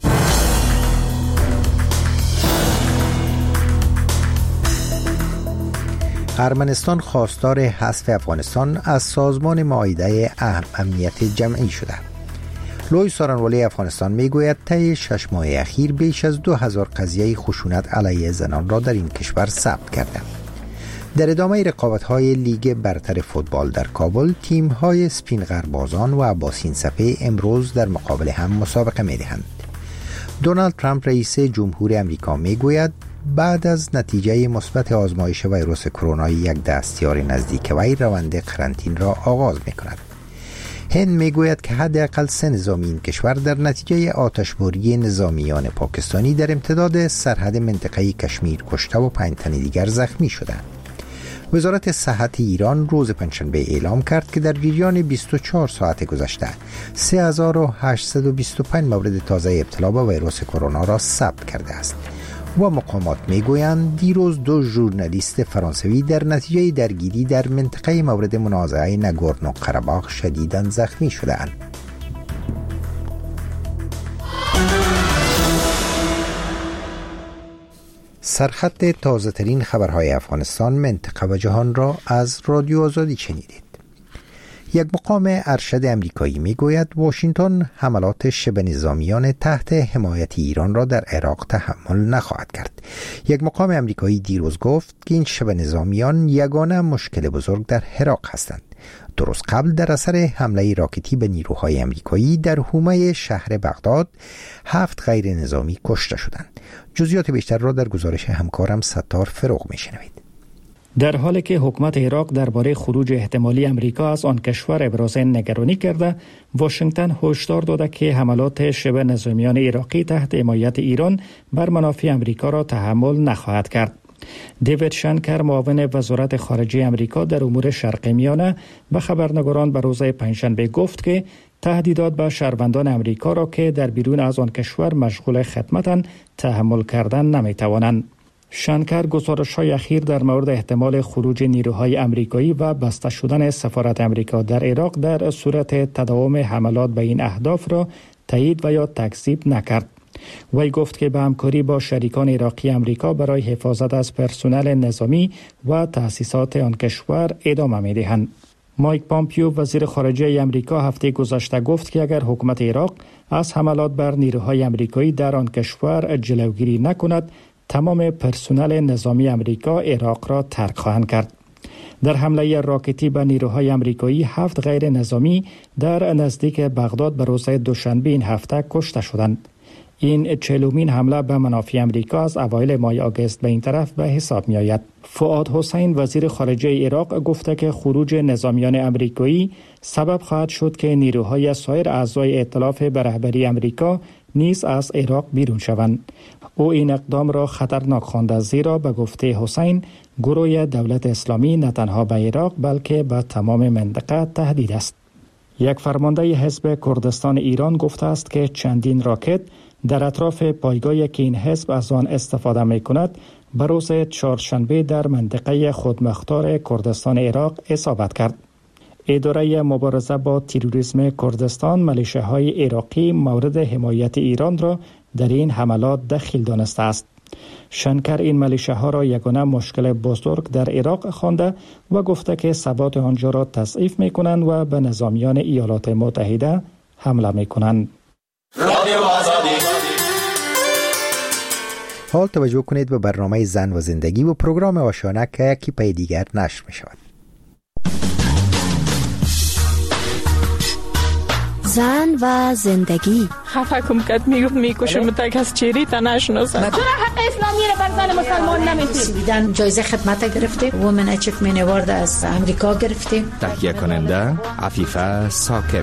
ارمنستان خواستار حذف افغانستان از سازمان معاهده امنیت جمعی شده. لوی سارانوالی افغانستان میگوید طی شش ماه اخیر بیش از دو هزار قضیه خشونت علیه زنان را در این کشور ثبت کرده. در ادامه رقابت‌های لیگ برتر فوتبال در کابل، تیم‌های سپینغربازان و عباسین سپه امروز در مقابل هم مسابقه می‌دهند. دونالد ترامپ رئیس جمهور امریکا میگوید بعد از نتیجه مثبت آزمایش ویروس کرونا یک دستیار نزدیک وی روند قرنطینه را آغاز می‌کند. هند میگوید که حداقل سه نظامی این کشور در نتیجه آتشباری نظامیان پاکستانی در امتداد سرحد منطقه کشمیر کشته و پنج تن دیگر زخمی شدند. وزارت صحت ایران روز پنجشنبه اعلام کرد که در جریان بیست و چهار ساعت گذشته سه هزار و هشتصد و بیست و پنج مورد تازه ابتلا به ویروس کرونا را ثبت کرده است. و مقامات میگویند دیروز دو ژورنالیست فرانسوی در نتیجه درگیری در منطقه مورد منازعه نگورنو قره‌باغ شدیداً زخمی شده‌اند. سرخط تازه ترین خبرهای افغانستان، منطقه و جهان را از رادیو آزادی شنیدید. یک مقام ارشد امریکایی میگوید واشنگتن حملات شبه نظامیان تحت حمایت ایران را در عراق تحمل نخواهد کرد. یک مقام امریکایی دیروز گفت که این شبه نظامیان یگانه مشکل بزرگ در عراق هستند. درست قبل در اثر حمله راکتی به نیروهای امریکایی در حومه شهر بغداد هفت غیر نظامی کشته شدند. جزئیات بیشتر را در گزارش همکارم ستار فروغ میشنوید. در حالی که حکومت عراق درباره خروج احتمالی امریکا از آن کشور ابراز نگرانی کرده، واشنگتن هشدار داده که حملات شبه نظامیان عراقی تحت حمایت ایران بر منافع امریکا را تحمل نخواهد کرد. دیوید شنکر، معاون وزارت خارجه امریکا در امور شرق میانه، به خبرنگاران به روز پنجشنبه گفت که تهدیدات به شهروندان امریکا را که در بیرون از آن کشور مشغول خدمتند تحمل کردن نمیتوانند. شنکر گزارش‌های اخیر در مورد احتمال خروج نیروهای امریکایی و بسته شدن سفارت امریکا در عراق در صورت تداوم حملات به این اهداف را تایید و یا تکذیب نکرد. وی گفت که به همکاری با شریکان عراقی امریکا برای حفاظت از پرسنل نظامی و تأسیسات آن کشور ادامه می‌دهند. مایک پامپیو، وزیر خارجه امریکا، هفته گذشته گفت که اگر حکومت عراق از حملات بر نیروهای امریکایی در آن کشور جلوگیری نکند، تمام پرسنل نظامی امریکا عراق را ترک خواهند کرد. در حمله راکتی به نیروهای امریکایی هفت غیر نظامی در نزدیک بغداد به روز دوشنبه این هفته کشته شدند. این چهلمین حمله به منافع امریکا از اوایل ماه آگوست به این طرف به حساب می آید. فؤاد حسین، وزیر خارجه عراق، گفته که خروج نظامیان امریکایی سبب خواهد شد که نیروهای سایر اعضای ائتلاف به رهبری امریکا نیز از عراق بیرون شوند. او این اقدام را خطرناک خوانده، زیرا به گفته حسین گروه دولت اسلامی نه تنها به عراق بلکه به تمام منطقه تهدید است. یک فرمانده حزب کردستان ایران گفته است که چندین راکت در اطراف پایگاهی که این حزب از آن استفاده می کند به روز چهارشنبه در منطقه خودمختار کردستان عراق اصابت کرد. اداره مبارزه با تروریسم کردستان ملیشه‌های عراقی مورد حمایت ایران را در این حملات دخیل دانسته است. شنکر این ملیشه‌ها را یگانه مشکل بزرگ در عراق خوانده و گفته که ثبات آنجا را تضعیف می‌کنند و به نظامیان ایالات متحده حمله می‌کنند. حال توجه کنید به برنامه زن و زندگی و پروگرام آشیانه که یکی پای دیگر نشر می‌شود. زن و زندگی. خفه کم کد میگفت میکشم تا کس چیری تا نشناسم. چرا حق اسلامی را بر زن مسلمان نمیدید؟ سویدن جایزه خدمت گرفته، وومن اچیومنت اوارد از امریکا گرفته. تهیه کننده عفیفه ساکب.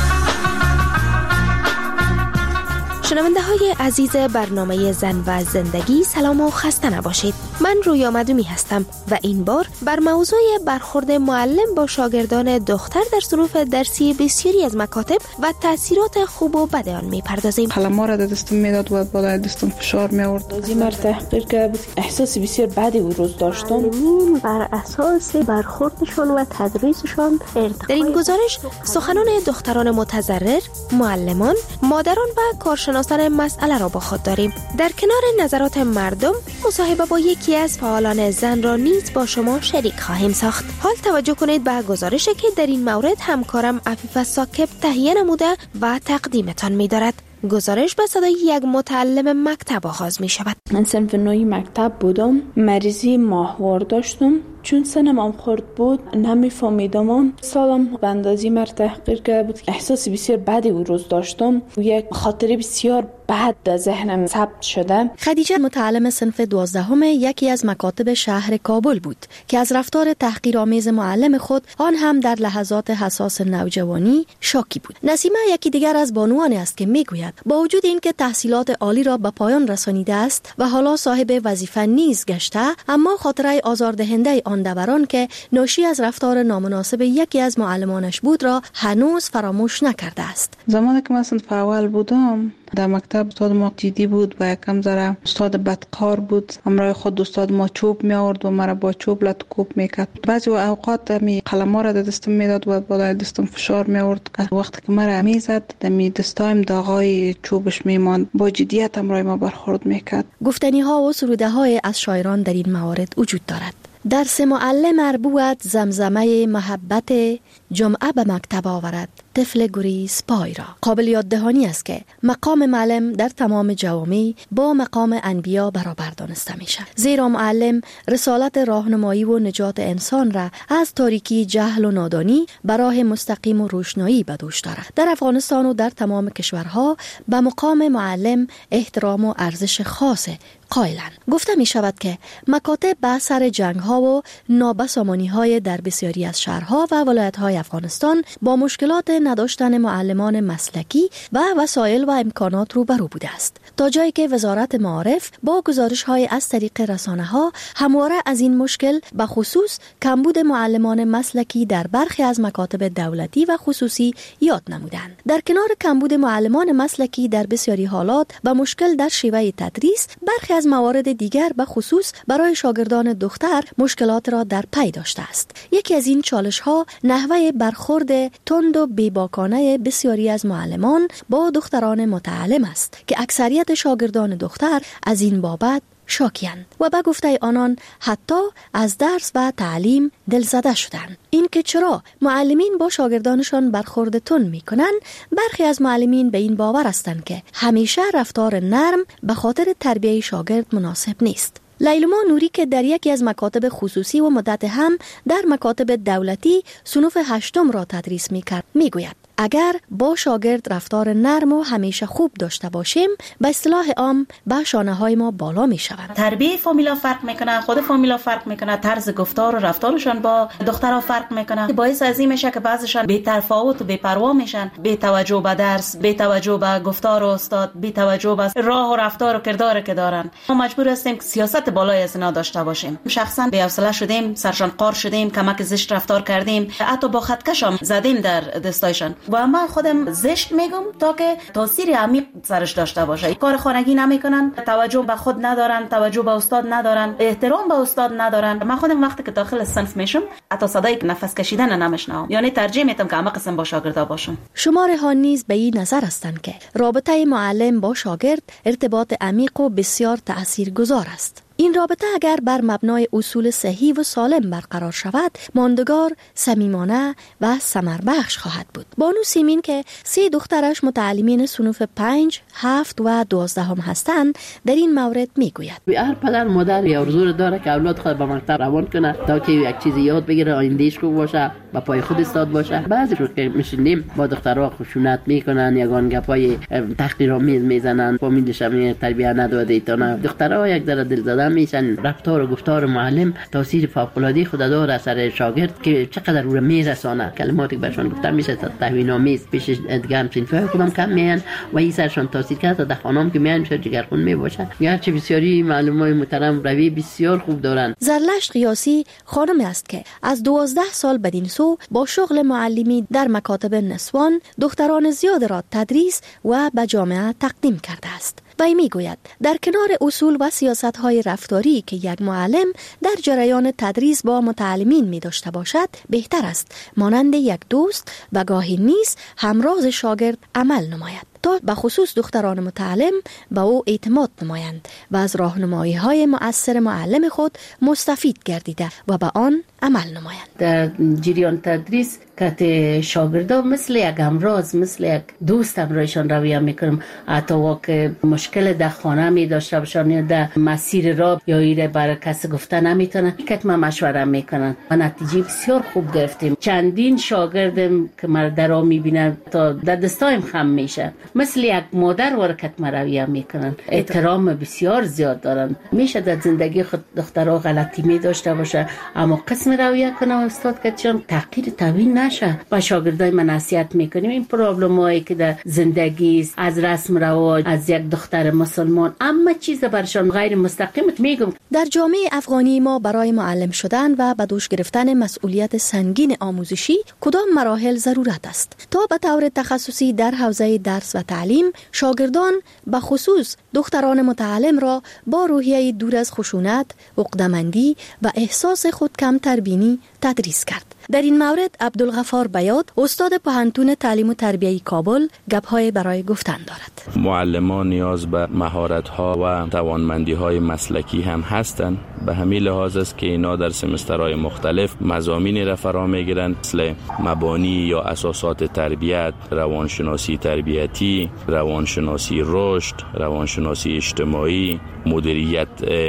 شنونده های عزیز برنامه زن و زندگی، سلام و خسته نباشید. من رویا مدومی هستم و این بار بر موضوع برخورد معلم با شاگردان دختر در ظروف درسی بسیاری از مکاتب و تاثیرات خوب و بد آن میپردازیم. قلم‌ها را دستم میداد و بالای دستم فشار می آورد. از این مرد تحقیر که بود احساس بسیار بدی او روز داشتم. معلمین بر اساس برخوردشان و تدریسشان ارتقای. در این گزارش سخنان دختران متضرر، معلمان، مادران و کارشناسان مسئله را با خود داریم. در کنار نظرات مردم، مصاحبه با یکی از فعالان زن را نیز با شما شریک خواهیم ساخت. حال توجه کنید به گزارشی که در این مورد همکارم عفیفه ساکب تهیه نموده و تقدیمتان می دارد. گزارش به صدای یک متعلم مکتب آغاز می شود. من صنف نوعی مکتب بودم، مریضی ماهوار داشتم. چون سنم هم خورد بود نمیفهمیدم. سالم به اندازی مرد تحقیر کرده بود. احساس بسیار بدی او روز داشتم. یک خاطره بسیار بد در ذهنم ثبت شده. خدیجه متعلم صنف دوازدهم یکی از مکاتب شهر کابل بود که از رفتار تحقیرآمیز معلم خود، آن هم در لحظات حساس نوجوانی، شاکی بود. نسیمه یکی دیگر از بانوانی است که میگوید با وجود اینکه تحصیلات عالی را به پایان رسانیده است و حالا صاحب وظیفه نیز گشته، اما خاطره آزاردهنده آن دوران که ناشی از رفتار نامناسب یکی از معلمانش بود را هنوز فراموش نکرده است. زمانی که من صنف اول بودم در مکتب استاد ما جدی بود و یکم ذره استاد بدکار بود. همراه خود استاد ما چوب می آورد و مرا با چوب لطکوب میکرد. بعضی اوقات می قلم‌ها را دستم میداد و بالای دستم فشار می آورد. وقتی که مرا میزد دمی دستایم داغای چوبش میماند. با جدیت همراه ما برخورد میکرد. گفتنی ها و سروده های از شاعران در این موارد وجود دارد. درس معلم مربوط زمزمه محبت جمعه به مکتب آورد طفل گریز پای را. قابل یاد دهانی است که مقام معلم در تمام جوامع با مقام انبیا برابر دانسته میشه، زیرا معلم رسالت راهنمایی و نجات انسان را از تاریکی جهل و نادانی به راه مستقیم و روشنایی به دوش دارد. در افغانستان و در تمام کشورها به مقام معلم احترام و ارزش خاص قائلند. گفته می شود که مکاتب به اثر جنگ ها و نابسامانی های در بسیاری از شهرها و ولایت های افغانستان با مشکلات نداشتن معلمان مسلکی و وسایل و امکانات روبرو بوده است، تا جایی که وزارت معارف با گزارش های از طریق رسانه ها همواره از این مشکل به خصوص کمبود معلمان مسلکی در برخی از مکاتب دولتی و خصوصی یاد نمودند. در کنار کمبود معلمان مسلکی در بسیاری حالات و مشکل در شیوه تدریس، برخی از موارد دیگر به خصوص برای شاگردان دختر مشکلات را در پی داشته است. یکی از این چالش ها نحوه برخورد تند و بیباکانه بسیاری از معلمان با دختران متعلم است که اکثریت شاگردان دختر از این بابت شاکیند و به گفته آنان حتی از درس و تعلیم دلزده شدند. این که چرا معلمین با شاگردانشان برخورد تند میکنند، برخی از معلمین به این باور هستند که همیشه رفتار نرم به خاطر تربیت شاگرد مناسب نیست. لیلما نوری که در یکی از مکاتب خصوصی و مدت هم در مکاتب دولتی صنف هشتم را تدریس میکرد میگوید اگر با شاگرد رفتار نرم و همیشه خوب داشته باشیم، به اصطلاح عام به شانه های ما بالا می شوند. تربیت فامیلا فرق میکنه، خود فامیلا فرق میکنه، طرز گفتار و رفتارشان با دخترها فرق میکنه. باعث از این میشه که بعضیشان بی تفاوت و بی پروا میشن، بی توجه به درس، بی توجه به گفتار استاد، بی توجه به راه و رفتار و کردار که دارن. ما مجبور هستیم که سیاست بالای از اینا داشته باشیم. شخصا بی حوصله شدیم، سرشان قار شدیم، کمک زشت رفتار کردیم، حتی با خطکشم زدیم در دستایشان. و من خودم زشت میگم تا که تاثیر عمیق سرش داشته باشه. کار خانگی نمیکنن، توجه به خود ندارن، توجه به استاد ندارن، احترام به استاد ندارن. من خودم وقتی که داخل صنف میشم حتی صدای نفس کشیدن نمیشنوم، یعنی ترجیح میدم که همه قسم با شاگردا باشم. شمار ها نیز به این نظر هستند که رابطه معلم با شاگرد ارتباط عمیق و بسیار تاثیرگذار است. این رابطه اگر بر مبنای اصول صحیح و سالم برقرار شود، ماندگار، صمیمانه و ثمربخش خواهد بود. بانو سیمین که سه دخترش متعلمین صنوف پنج، هفت و دوازدهم هستند، در این مورد میگوید: هر پدر مادر یه آرزو داره که اولاد خود به مکتب روان کنه تا که یک چیزی یاد بگیره، آیندهش خوب باشه، با پای خود استاد باشه. بعضی رو که میشینیم با دخترها خشونت میکنن، یگان گپای تحقیرآمیز میزنن، فامیلش هم تربیت نداده ایتانا. دخترها یک ذره دلزده میشن. رفتار و گفتار معلم تاثیر فوق‌العاده خود داره سر شاگرد که چقدر او رو میرسانه. کلماتی که برشون گفتن میشه توهین آمیز، پیش دیگه صنفای خودم کم میان و این سرشون تاثیر کرده. در خانم که میان میشه جگرخون میباشن. گرچه بسیاری معلمای محترم روی بسیار خوب دارن. زرلشت قیاسی خانمی است که از دوازده سال بدین سو با شغل معلمی در مکاتب نسوان دختران زیاد را تدریس و به جامعه تقدیم کرده است. وی میگوید در کنار اصول و سیاست‌های رفتاری که یک معلم در جریان تدریس با متعلمین می داشته باشد، بهتر است مانند یک دوست و گاهی نیز همراز شاگرد عمل نماید تا به خصوص دختران متعلم به او اعتماد نمایند و از راهنمایی‌های مؤثر معلم خود مستفید گردیده و به آن عمل نمایند. در جریان تدریس که شاگردا مثل یک همراز، مثل یک دوست همراهشان رویه میکنم. حتی وقت مشکل در خانه می داشته باشن یا در مسیر راه یا ایره برای کسی گفته نمیتونن، که ما مشوره میکنن و نتیجه بسیار خوب گرفتیم. چندین شاگردم که مرا درا میبینن تا در دستایم خم میشه، مثل یک مادر ورکت ما رویه میکنن. احترام بسیار زیاد دارن. میشه در زندگی خود دخترها غلطی می داشته باشه، اما قسم رویه کنه استاد که چون تحقیر توهین نشه. با شاگردای ما نصیحت میکنیم این پرابلمایی که در زندگی است، از رسم رواج، از یک دختر مسلمان، اما چیز برشان غیر مستقیم میگم. در جامعه افغانی ما برای معلم شدن و به دوش گرفتن مسئولیت سنگین آموزشی کدام مراحل ضرورت است تا به طور تخصصی در حوزه درس و تعلیم شاگردان به خصوص دختران متعلم را با روحیه دور از خشونت، عقده‌مندی و احساس خود کم تربینی تدریس کرد. در این مورد عبدالغفار بیاد، استاد پوهنتون تعلیم و تربیه کابل، گپ‌های برای گفتن دارد. معلمان نیاز به مهارت‌ها و توانمندی‌های مسلکی هم هستند. به همین لحاظ است که اینا در سمسترهای مختلف مضامینی را فرا می‌گیرند، مثل مبانی یا اساسات تربیت، روانشناسی تربیتی، روانشناسی رشد، روانشناسی اجتماعی، مدیریت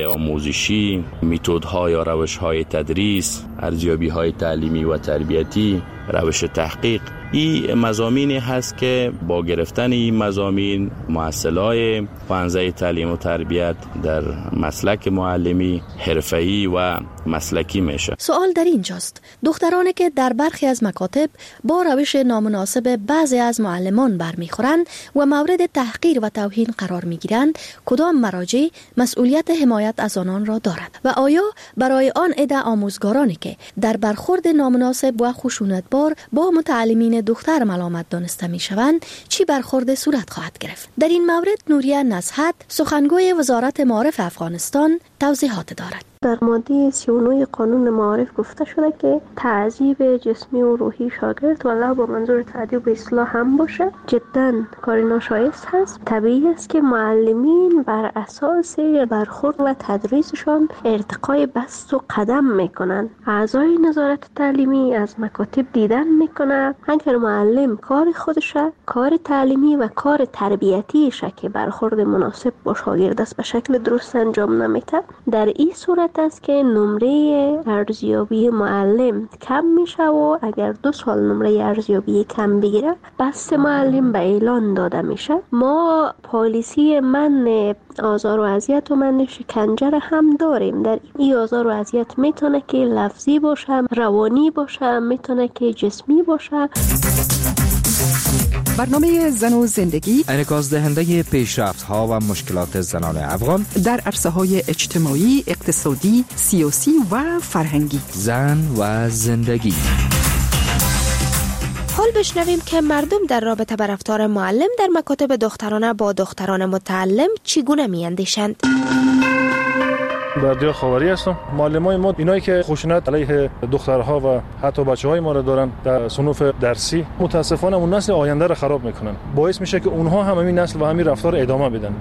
آموزشی، متدها یا روش‌های تدریس، ارزیابی‌های تعلیمی و تربیتی، روش تحقیق. این مضامینی هست که با گرفتن این مضامین محصلای حوزه تعلیم و تربیت در مسلک معلمی حرفه‌ای و مسلکی میشه. سوال در اینجاست: دخترانی که در برخی از مکاتب با روش نامناسب بعضی از معلمان برمیخورند و مورد تحقیر و توهین قرار میگیرند، کدام مراجع مسئولیت حمایت از آنان را دارد و آیا برای آن عده آموزگارانی که در برخورد نامناسب و خشونتبار با متعلمین دختر ملامت دانسته میشوند چی برخورد صورت خواهد گرفت؟ در این مورد نوریه نصحت، سخنگوی وزارت معارف افغانستان، توضیحات دارد. در ماده سی و نه قانون معارف گفته شده که تعذیب جسمی و روحی شاگرد ولو با منظور تعذیب و اصلاح هم باشه جدا کار ناشایست هست. طبیعی است که معلمین بر اساس برخورد و تدریسشان ارتقای بست و قدم میکنن. اعضای نظارت تعلیمی از مکاتب دیدن میکنن اگر معلم کار خودشه، کار تعلیمی و کار تربیتیشه که برخورد مناسب با شاگرد است به شکل درست انجام نمیده، در این صورت است که نمره ارزیابی معلم کم میشه و اگر دو سال نمره ارزیابی کم بگیره بست معلم به اعلان داده میشه. ما پالیسی من آزار و اذیت و من شکنجه هم داریم. در این آزار و اذیت میتونه که لفظی باشه، روانی باشه، میتونه که جسمی باشه. برنامه زن و زندگی انعکاس دهنده پیشرفت ها و مشکلات زنان افغان در عرصه های اجتماعی، اقتصادی، سیاسی و فرهنگی. زن و زندگی. حال بشنویم که مردم در رابطه با رفتار معلم در مکاتب دخترانه با دختران متعلم چگونه می‌اندیشند. بردیا خاوری هستم. معلمای ما اینایی که خشونت علیه دخترها و حتی بچه‌های ما را دارن در صنوف درسی، متاسفانه اون نسل آینده را خراب میکنن. باعث میشه که اونها هم همین نسل و همین رفتار ادامه بدن.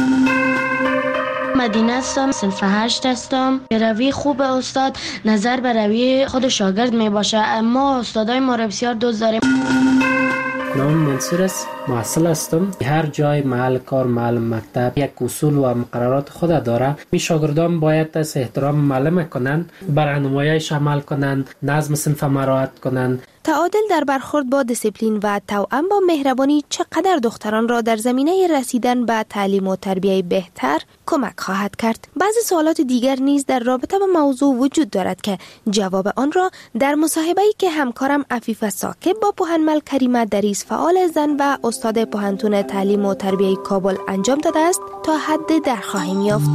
مدینه هستم، صنف هشت هستم. روی خوب استاد نظر به روی خود شاگرد می باشه، اما استادای ما را بسیار دوست داریم. نام منصور است، محصل هستم. هر جای محل کار، محل مکتب یک اصول و مقررات خود داره. می شاگردان باید از احترام معلم کنند، برنامه‌هایش عمل کنند، نظم صنف مراعات کنند. تعادل در برخورد با دیسیپلین و توأم با مهربانی چقدر دختران را در زمینه رسیدن به تعلیم و تربیت بهتر کمک خواهد کرد. بعضی سوالات دیگر نیز در رابطه با موضوع وجود دارد که جواب آن را در مصاحبه‌ای که همکارم عفیفه ثاقب با پوهنمل کریمه دریس فعال زن و استاد پوهنتون تعلیم و تربیت کابل انجام داده است تا حد در خواهیم یافت.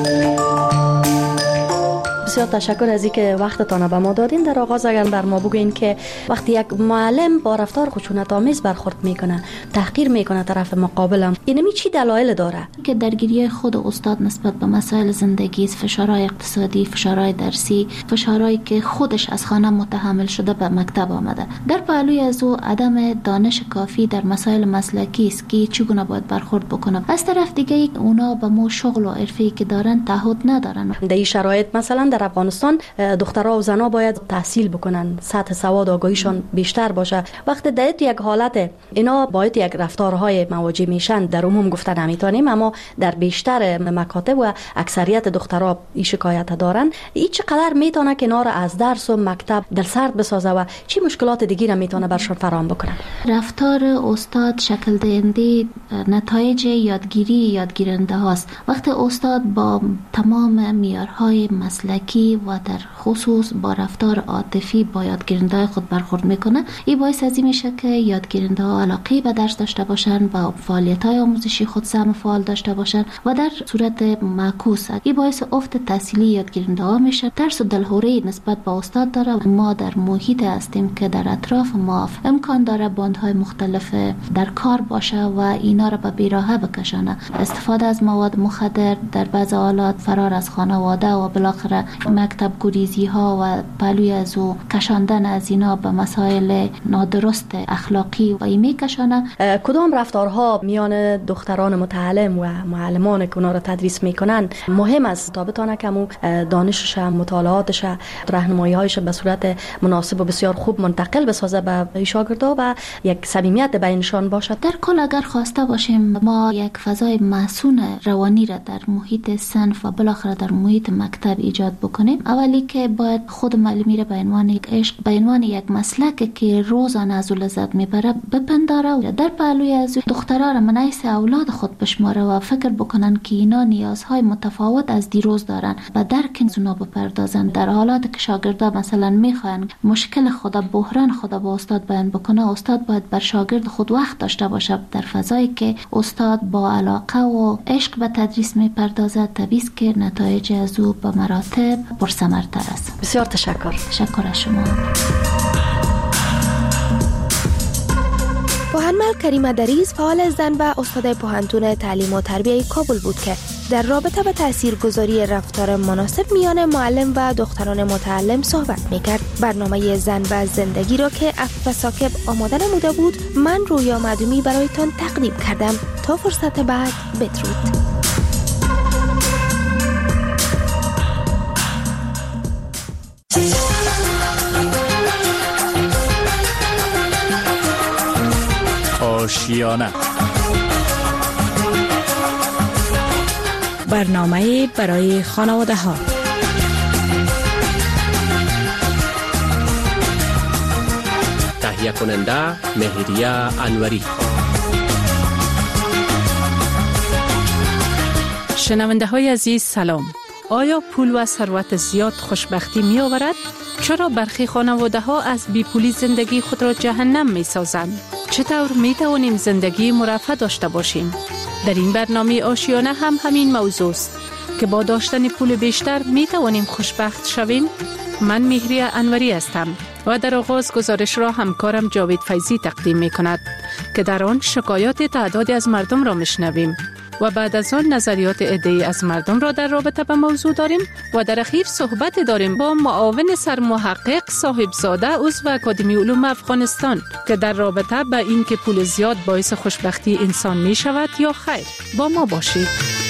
بسیار تشکر از اینکه وقتتان به ما دادین. در آغاز اگر بر ما بگوین که وقتی یک معلم با رفتار خشونت آمیز برخورد میکنه، تحقیر میکنه طرف مقابلم، اینمی چی دلایل داره؟ که درگیری خود استاد نسبت به مسائل زندگی، فشارهای اقتصادی، فشارهای درسی، فشارهایی که خودش از خانه متحمل شده به مکتب آمده. در پهلوی از او عدم دانش کافی در مسائل مسلکی است که چگونه باید برخورد بکنه. از طرف دیگه اونا به مو شغل و حرفه‌ای که دارن تعهد ندارن. در این شرایط مثلا در افغانستان دخترها و زنها باید تحصیل بکنن، سطح سواد آگاهیشان بیشتر باشه. وقتی در یک حالت اینا باید یک رفتارهای مواجه میشن، در عموم گفتن نمیتونیم، اما در بیشتر مکاتب و اکثریت دخترها این شکایت دارن. این چقدر میتونه که اینا را از درس و مکتب دلسرد بسازه و چی مشکلات دیگه را میتونه برشون فراهم بکنه؟ رفتار استاد شکل دهنده نتایج یادگیری یادگیرنده هاست. وقتی استاد با تمام معیارهای مسلکی و در خصوص با رفتار عاطفی با یادگیرنده خود برخورد میکنه، این باعث از این میشه که یادگیرنده ها علاقه به درس داشته باشن و فعالیت های آموزشی خود سهم فعال داشته باشن و در صورت معکوس این باعث افت تحصیلی یادگیرنده ها میشه. درس و دلهوری نسبت به استاد داره. ما در محیط هستیم که در اطراف ما امکان داره باندهای مختلف در کار باشه و اینا را به بیراهه بکشانه. استفاده از مواد مخدر، در بعض حالات فرار از خانواده و بالاخره مکتب گریزی ها و پلوی از او کشاندن از اینا به مسائل نادرست اخلاقی و ایمی کشانه. کدام رفتارها میان دختران متعلم و معلمان که اونا را تدریس میکنن مهم است تا بتونه که دانشش، مطالعاتش، راهنمایی‌هایش به صورت مناسب و بسیار خوب منتقل بسازه به شاگردا و یک صمیمیت بینشان باشد؟ در کل اگر خواسته باشیم ما یک فضای مسئول روانی را در محیط صنف و بالاخره در محیط مکتب ایجاد بکنیم، اولی که باید خود معلمی را به عنوان یک عشق، به عنوان یک مسلک که روزانه از لذت میبره بپنداره و در پهلوی از دخترها را منعیس اولاد خود بشماره و فکر بکنن که اینا نیازهای متفاوت از دیروز دارن و درک اونا بپردازن. در حالاتی که شاگردا مثلا میخوان مشکل خود، بحران خود با استاد بیان بکنه، استاد باید بر شاگرد خود وقت داشته باشه در فضایی که استاد با علاقه و عشق به تدریس میپردازه، طبیعی است که نتایج از او به مراتب پرثمرتر است. بسیار تشکر. تشکر از شما. پوهنمل کریمه دریس فعال زن و استاد پوهنتون تعلیم و تربیت کابل بود که در رابطه با تاثیرگذاری رفتار مناسب میان معلم و دختران متعلم صحبت میکرد. برنامه زن و زندگی را که عفیفه ثاقب آماده نموده بود، من رویا معدومی برایتان تقدیم کردم. تا فرصت بعد، بدرود. آشیانه، برنامه برای خانواده ها. تهیه کننده مهریه انوری. شنونده های عزیز سلام. آیا پول و ثروت زیاد خوشبختی می آورد؟ چرا برخی خانواده ها از بیپولی زندگی خود را جهنم می سازند؟ چطور می توانیم زندگی مرفه داشته باشیم؟ در این برنامه آشیانه هم همین موضوع است که با داشتن پول بیشتر می توانیم خوشبخت شویم. من مهریه انوری هستم و در آغاز گزارش را همکارم جاوید فیضی تقدیم می کند که در آن شکایات تعدادی از مردم را میشنویم و بعد از آن نظریات عده‌ای از مردم را در رابطه به موضوع داریم و در اخیر صحبت داریم با معاون سرمحقق صاحبزاده عضو اکادمی علوم افغانستان که در رابطه به این که پول زیاد باعث خوشبختی انسان می شود یا خیر. با ما باشید.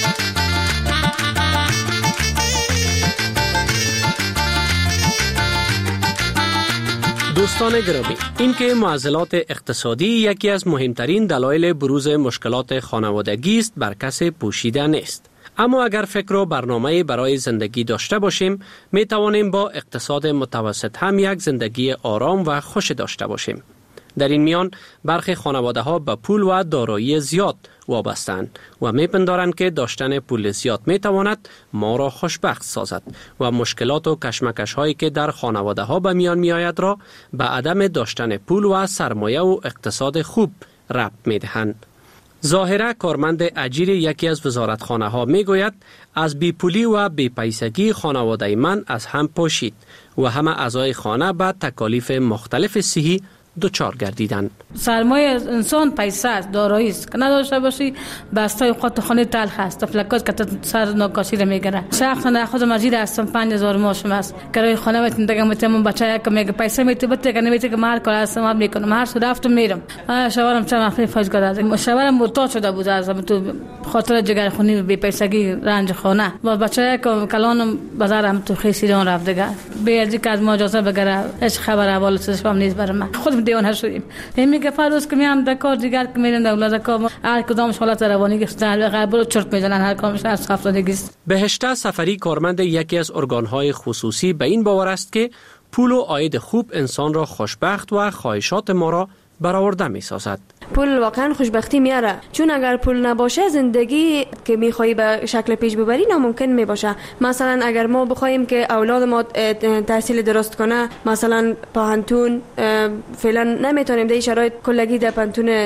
دوستان گرامی، این که معضلات اقتصادی یکی از مهمترین دلایل بروز مشکلات خانوادگی است بر کس پوشیده نیست. اما اگر فکر و برنامه برای زندگی داشته باشیم، می توانیم با اقتصاد متوسط هم یک زندگی آرام و خوش داشته باشیم. در این میان برخی خانواده ها به پول و دارایی زیاد وابستند و میپندارند که داشتن پول زیاد میتواند ما را خوشبخت سازد و مشکلات و کشمکش هایی که در خانواده ها به میان میآید را به عدم داشتن پول و سرمایه و اقتصاد خوب ربط میدهند. ظاهره کارمند اجیر یکی از وزارتخانه ها میگوید از بیپولی و بیپیسگی خانواده من از هم پاشید و همه اعضای خانه به تکالیف مختلف صحی دوچار گردیدند. سرمایه انسان پیسه است، دارایی است که نداشته باشی بسته اوقات خانه تلخ است. فلکات که سر ناکاسی را میگیره. شخصا خود مجید هستم، پنج هزار ماشم است. کرای خانه میتونم دیگه میتونم بچه یک میگه پیسه میتونم بده که نمیتونم که مار کار استعمال میکنم. هر سو رفتم میرم. شوهرم چند وقتی فوت کرده. شوهرم مرتاد شده بود از تو خاطر جگر خونی بی پیسگی رنج خانه. و بچه یک کلانم بازارم تو خیسیران رفت دیگه. به ارزی که از ما اجازه بگیره هیچ خبر احوال چیزش هم نیست برام. خود دیوانه شدیم. میگه فروز که میام در کار دیگر که میرن دولت کار هر کدامش حالت روانی گرفتن قبل چرت میزنن هر کامش از هفتادگی است. بهشته سفری کارمند یکی از ارگان‌های خصوصی به این باور است که پول و عاید خوب انسان را خوشبخت و خواهشات ما را برآورده می‌سازد. پول واقعا خوشبختی میاره، چون اگر پول نباشه زندگی که میخوایی به شکل پیش ببری ناممکن میباشه. مثلا اگر ما بخوایم که اولاد ما تحصیل درست کنه، مثلا پانتون فعلا نمیتونیم در شرایط کلگی در پانتون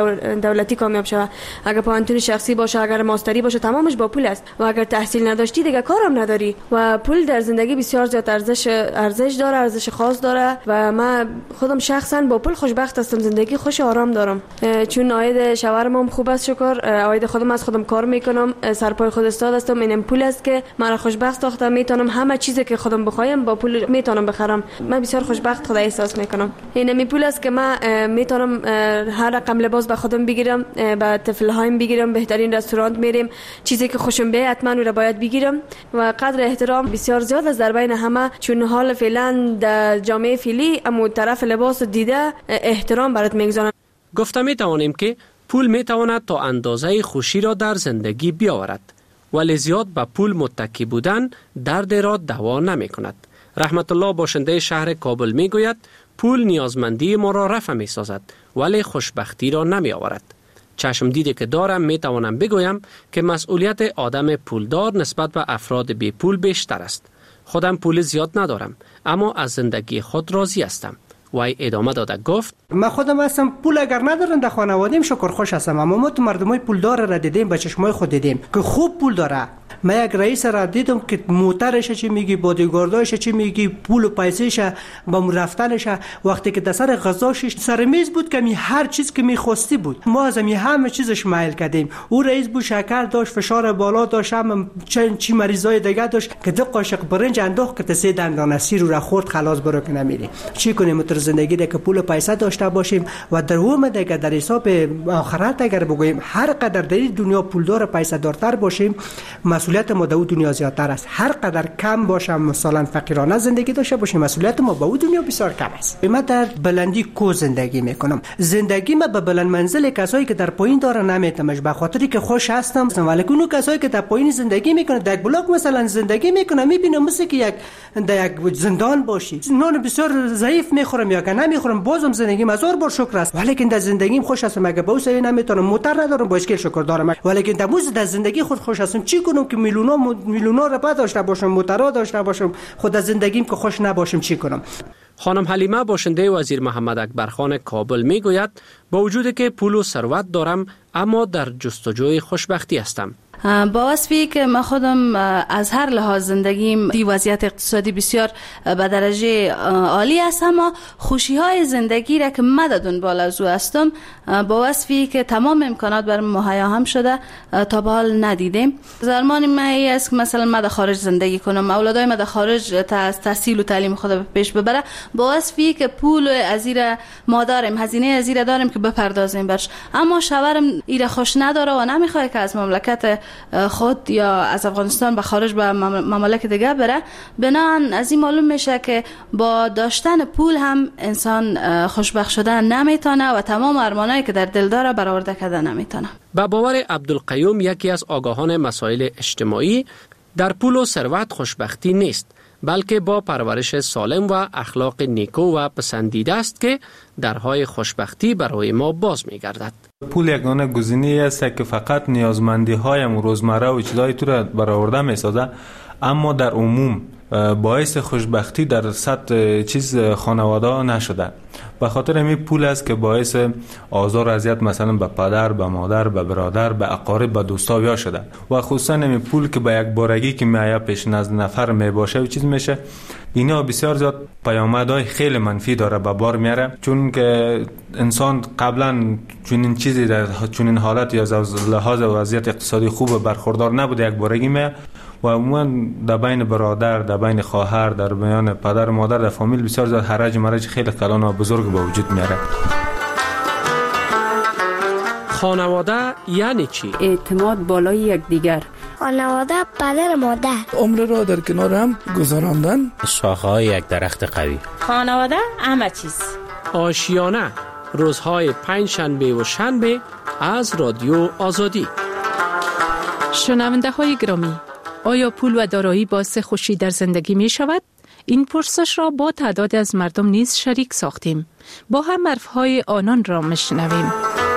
دولتی کامیاب شوه. اگر پانتون شخصی باشه، اگر ماستری باشه، تمامش با پول است. و اگر تحصیل نداشتی دیگه کارم نداری. و پول در زندگی بسیار زیاد ارزش ارزش داره، ارزش خاص داره و من خودم شخصا با پول خوشبخت هستم، زندگی خوش و آرام دارم. چون عاید شوهرم هم خوب است شکر، عاید خودم از خودم کار میکنم، سرپای خود استاد هستم. اینم پول است که مرا خوشبخت ساخته، میتونم همه چیزی که خودم بخوایم با پول میتونم بخرم. من بسیار خوشبخت خدا احساس میکنم. اینم پول است که من میتونم هر رقم لباس به خودم بگیرم، به طفلهایم بگیرم، بهترین رستوران میریم، چیزی که خوشم بیاد حتما رو باید بگیرم. و قدر احترام بسیار زیاد از در بین همه، چون حال فعلا در جامعه فعلی اما طرف لباس دیده احترام برات میگذارن. گفته می توانیم که پول می تواند تا اندازه خوشی را در زندگی بیاورد، ولی زیاد به پول متکی بودن درد را دوا نمی کند. رحمت الله باشنده شهر کابل می گوید پول نیازمندی ما را رفع می سازد ولی خوشبختی را نمی آورد. چشم دیده که دارم می توانم بگویم که مسئولیت آدم پولدار نسبت به افراد بی پول بیشتر است. خودم پول زیاد ندارم اما از زندگی خود راضی هستم. وای ادامه داده گفت من خودم هستم پول اگر ندارم در خانواده‌ام شکر خوش هستم، اما ما تو مردمای پولدار را دیدیم، به چشمای خود دیدیم که خوب پول داره. من یک رئیس را دیدم که موترش چی میگی، بادیگارداش چی میگی، پول و پیسه‌ش با رفتنش، وقتی که در سر غذاش سر میز بود که می هر چیز که میخواستی بود. ما از می همه چیزش مایل کردیم. او رئیس بود، شکر داشت، فشار بالا داشت، هم چند چی مریضای دیگه داشت که دو قاشق برنج انداخت که سه دندان سیر رو خورد خلاص برو که نمیری. چی کنیم تو زندگی ده که پول و پیسه داشته باشیم و در اون دیگه در حساب آخرت اگر بگوییم هر قدر در این دنیا پولدار و پیسه دارتر باشیم مسئولیت ما در اون دنیا زیادتر است. هر قدر کم باشم مثلا فقیرانه زندگی داشته باشیم مسئولیت ما با اون دنیا بسیار کم است. من در بلندی کو زندگی میکنم. زندگی ما به بلند منزل کسایی که در پایین داره نمیتمش به خاطری که خوش هستم، ولی اون کسایی که در پایین زندگی میکنن در بلاک مثلا زندگی میکنن میبینم مثل که یک در یک زندان باشی. نان بسیار ضعیف میخورم یا که نمیخورم بازم زندگیم هزار بار شکر است، ولی که در زندگیم خوش هستم. اگه با سوی نمیتونم موتر ندارم با اشکال شکر دارم، ولی که در موز در زندگی خود خوش هستم. چی کنم که میلیونا میلیونا رو بعد داشته باشم، موترا داشته باشم، خود از زندگیم که خوش نباشم چی کنم؟ خانم حلیمه باشنده وزیر محمد اکبرخان کابل میگوید با وجود که پول و ثروت دارم اما در جستجوی خوشبختی هستم. با وصفی که من خودم از هر لحاظ زندگیم دی وضعیت اقتصادی بسیار به درجه عالی است، اما خوشی های زندگی را که مددون بالا از او هستم با وصفی که تمام امکانات بر مهیا هم شده تا به حال ندیدیم. زرمان من ای است که مثلا من در خارج زندگی کنم، اولادای من در خارج تحصیل و تعلیم خود پیش ببره، با وصفی که پول از ایره ما داریم، هزینه از ایره داریم که بپردازیم برش، اما شوهرم ایره خوش نداره و نمیخواد که از مملکت خود یا از افغانستان به خارج به مملکت دیگه بره. بنان از این معلوم میشه که با داشتن پول هم انسان خوشبخت شدن نمیتونه و تمام ارمانایی که در دل داره برآورده کردن نمیتونه. به باور عبدالقیوم، یکی از آگاهان مسائل اجتماعی، در پول و ثروت خوشبختی نیست، بلکه با پرورش سالم و اخلاق نیکو و پسندیده است که درهای خوشبختی برای ما باز می‌گردد. پول یگانه گزینه‌ای است که فقط نیازمندی هایم روزمره و چیزای تو را برآورده می‌سازد، اما در عموم باعث خوشبختی در سطح چیز خانواده نشده. به خاطر همین پول است که باعث آزار و اذیت مثلا به پدر، به مادر، به برادر، به اقارب، به دوستا بیا شده و خصوصا همین پول که به یک بارگی که میآید پیش نزد نفر می باشه و چیز میشه، اینا بسیار زیاد پیامدهای خیلی منفی داره به بار میاره، چون که انسان قبلا چون این چیزی در چون این حالت یا لحاظ وضعیت اقتصادی خوب برخوردار نبوده، یک بارگی می و عموما در بین برادر، در بین خواهر، در بین پدر و مادر، در فامیل بسیار زیاد حرج مرج خیلی کلان و بزرگ به وجود میاره. خانواده یعنی چی؟ اعتماد بالای یکدیگر. خانواده پدر مادر. عمر را در کنار هم گذراندن. شاخه‌های یک درخت قوی. خانواده همه چیز. آشیانه، روزهای پنج شنبه و شنبه از رادیو آزادی. شنونده های گرامی، آیا پول و دارایی باعث خوشی در زندگی می شود؟ این پرسش را با تعداد از مردم نیز شریک ساختیم. با هم حرفهای آنان را میشنویم.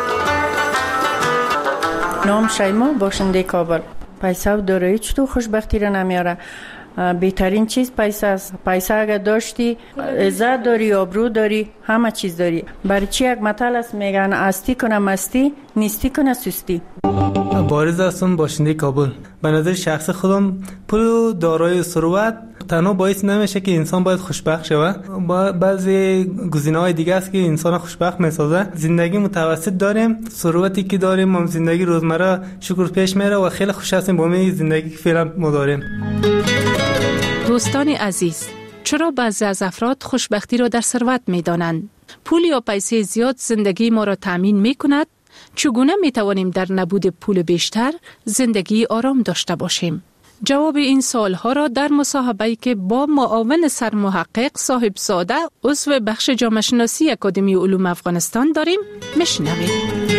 نام شیما، باشنده کابل. پیسه و دارایی چطور خوشبختی را نمیاره؟ بهترین چیز پیسه است. پیسه اگر داشتی عزت داری، آبرو داری، همه چیز داری. برای چی یک مثل است میگن استی کنه مستی، نیستی کنه سستی. بارز هستم، باشنده کابل. به نظر شخص خودم پول و دارایی و ثروت تنها باعث نمیشه که انسان باید خوشبخت شوه. با بعضی گزینه‌های دیگه است که انسان خوشبخت میسازه. زندگی متوسط داریم، ثروتی که داریم، هم زندگی روزمره شکر پیش میره و خیلی خوش هستیم با این زندگی که فعلا ما داریم. دوستان عزیز، چرا بعضی از افراد خوشبختی را در ثروت می‌دانند؟ پول یا پیسه زیاد زندگی ما را تامین می‌کند؟ چگونه می‌توانیم در نبود پول بیشتر زندگی آرام داشته باشیم؟ جواب این سوال‌ها را در مصاحبه‌ای که با معاون سرمحقق صاحب ساده عضو بخش جامعه شناسی اکادمی علوم افغانستان داریم میشنویم.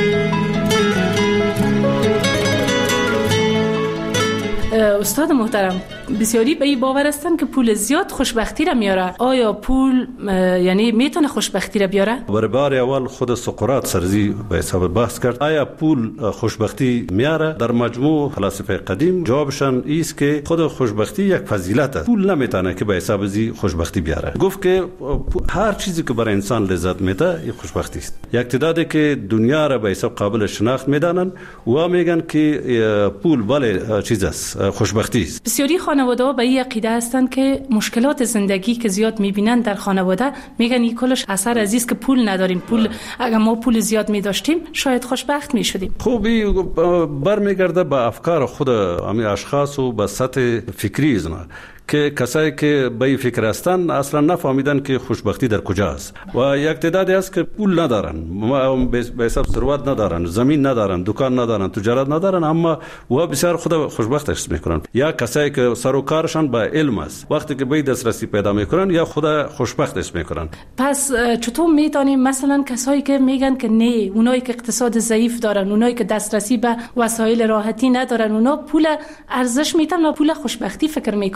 استاد محترم، بسیاری به این باور هستن که پول زیاد خوشبختی را میاره. آیا پول یعنی میتونه خوشبختی را بیاره؟ برای بار اول خود سقراط سرزی به حساب بحث کرد آیا پول خوشبختی میاره؟ در مجموع فلاسفه قدیم جوابشان ایست که خود خوشبختی یک فضیلت است. پول نمیتونه که به حساب زی خوشبختی بیاره. گفت که هر چیزی که برای انسان لذت میده این خوشبختی است. یک تعدادی که دنیا را به حساب قابل شناخت میدانن و میگن که پول بله چیز است، خوشبختی است. بسیاری خانواده‌ها به این عقیده هستند که مشکلات زندگی که زیاد می‌بینن در خانواده، میگن این کلش اثر از است که پول نداریم. پول اگر ما پول زیاد می‌داشتیم شاید خوشبخت می‌شدیم. خوبی برمیگرده به افکار خود همین اشخاص و به سطح فکری ازنا که کسایی که به این فکر هستن اصلا نفهمیدن که خوشبختی در کجا است و یک تعدادی است که پول ندارن، به حساب ثروت ندارن، زمین ندارن، دکان ندارن، تجارت ندارن، اما و بسیار خود خوشبخت حس میکنن. یا کسایی که سر و کارشان به علم است، وقتی که به دسترسی پیدا میکنن یا خود خوشبخت حس میکنن. پس چطور میتونیم مثلا کسایی که میگن که نه، اونایی که اقتصاد ضعیف دارن، اونایی که دسترسی به وسایل راحتی ندارن، اونا پول ارزش میدن و پول خوشبختی فکر میکنن،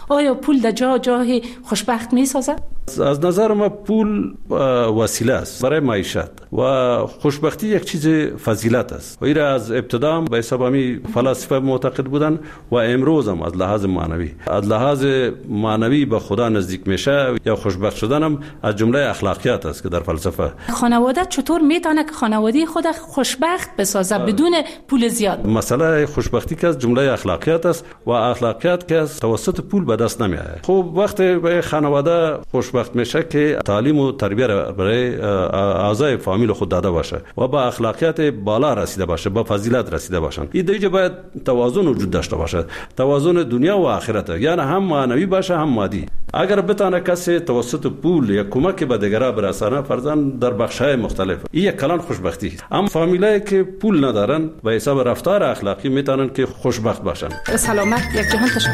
آیا پول در جا جای خوشبخت می سازد؟ از نظر ما پول وسیله است برای معیشت و خوشبختی یک چیز فضیلت است و ایره از ابتدا به حساب همی فلاسفه معتقد بودن و امروز هم از لحاظ معنوی از لحاظ معنوی به خدا نزدیک میشه یا خوشبخت شدن هم از جمله اخلاقیات است که در فلسفه. خانواده چطور میتونه که خانواده خود خوشبخت بسازه بدون پول زیاد؟ مسئله خوشبختی که از جمله اخلاقیات است و اخلاقیات که از توسط پول به دست نمیاد. خب وقتی به خانواده خوشبخت میشه که تعلیم و تربیت برای اعضای فامیل خود داده باشه و با اخلاقیات بالا رسیده باشه، با فضیلت رسیده باشن. این دیگه باید توازن وجود داشته باشه، توازن دنیا و آخرت، یعنی هم معنوی باشه هم مادی. اگر بتانه کسی توسط پول یا کمک به دیگران برسانه فرضاً در بخش‌های مختلف، این یک کلان خوشبختی است. اما فامیلایی که پول ندارن به حساب رفتار اخلاقی میتونن که خوشبخت باشن. سلامت یک جهان تشکر.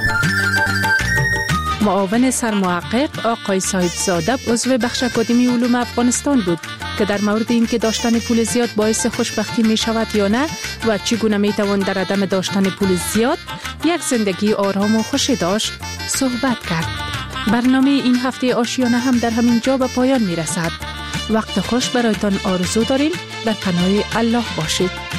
معاون سرمحقق آقای صاحبزاده عضو بخش اکادمی علوم افغانستان بود که در مورد اینکه داشتن پول زیاد باعث خوشبختی می شود یا نه و چگونه می توان در عدم داشتن پول زیاد یک زندگی آرام و خوشی داشت صحبت کرد. برنامه این هفته آشیانه هم در همین جا به پایان می رسد. وقت خوش برایتان آرزو داریم. در پناه الله باشید.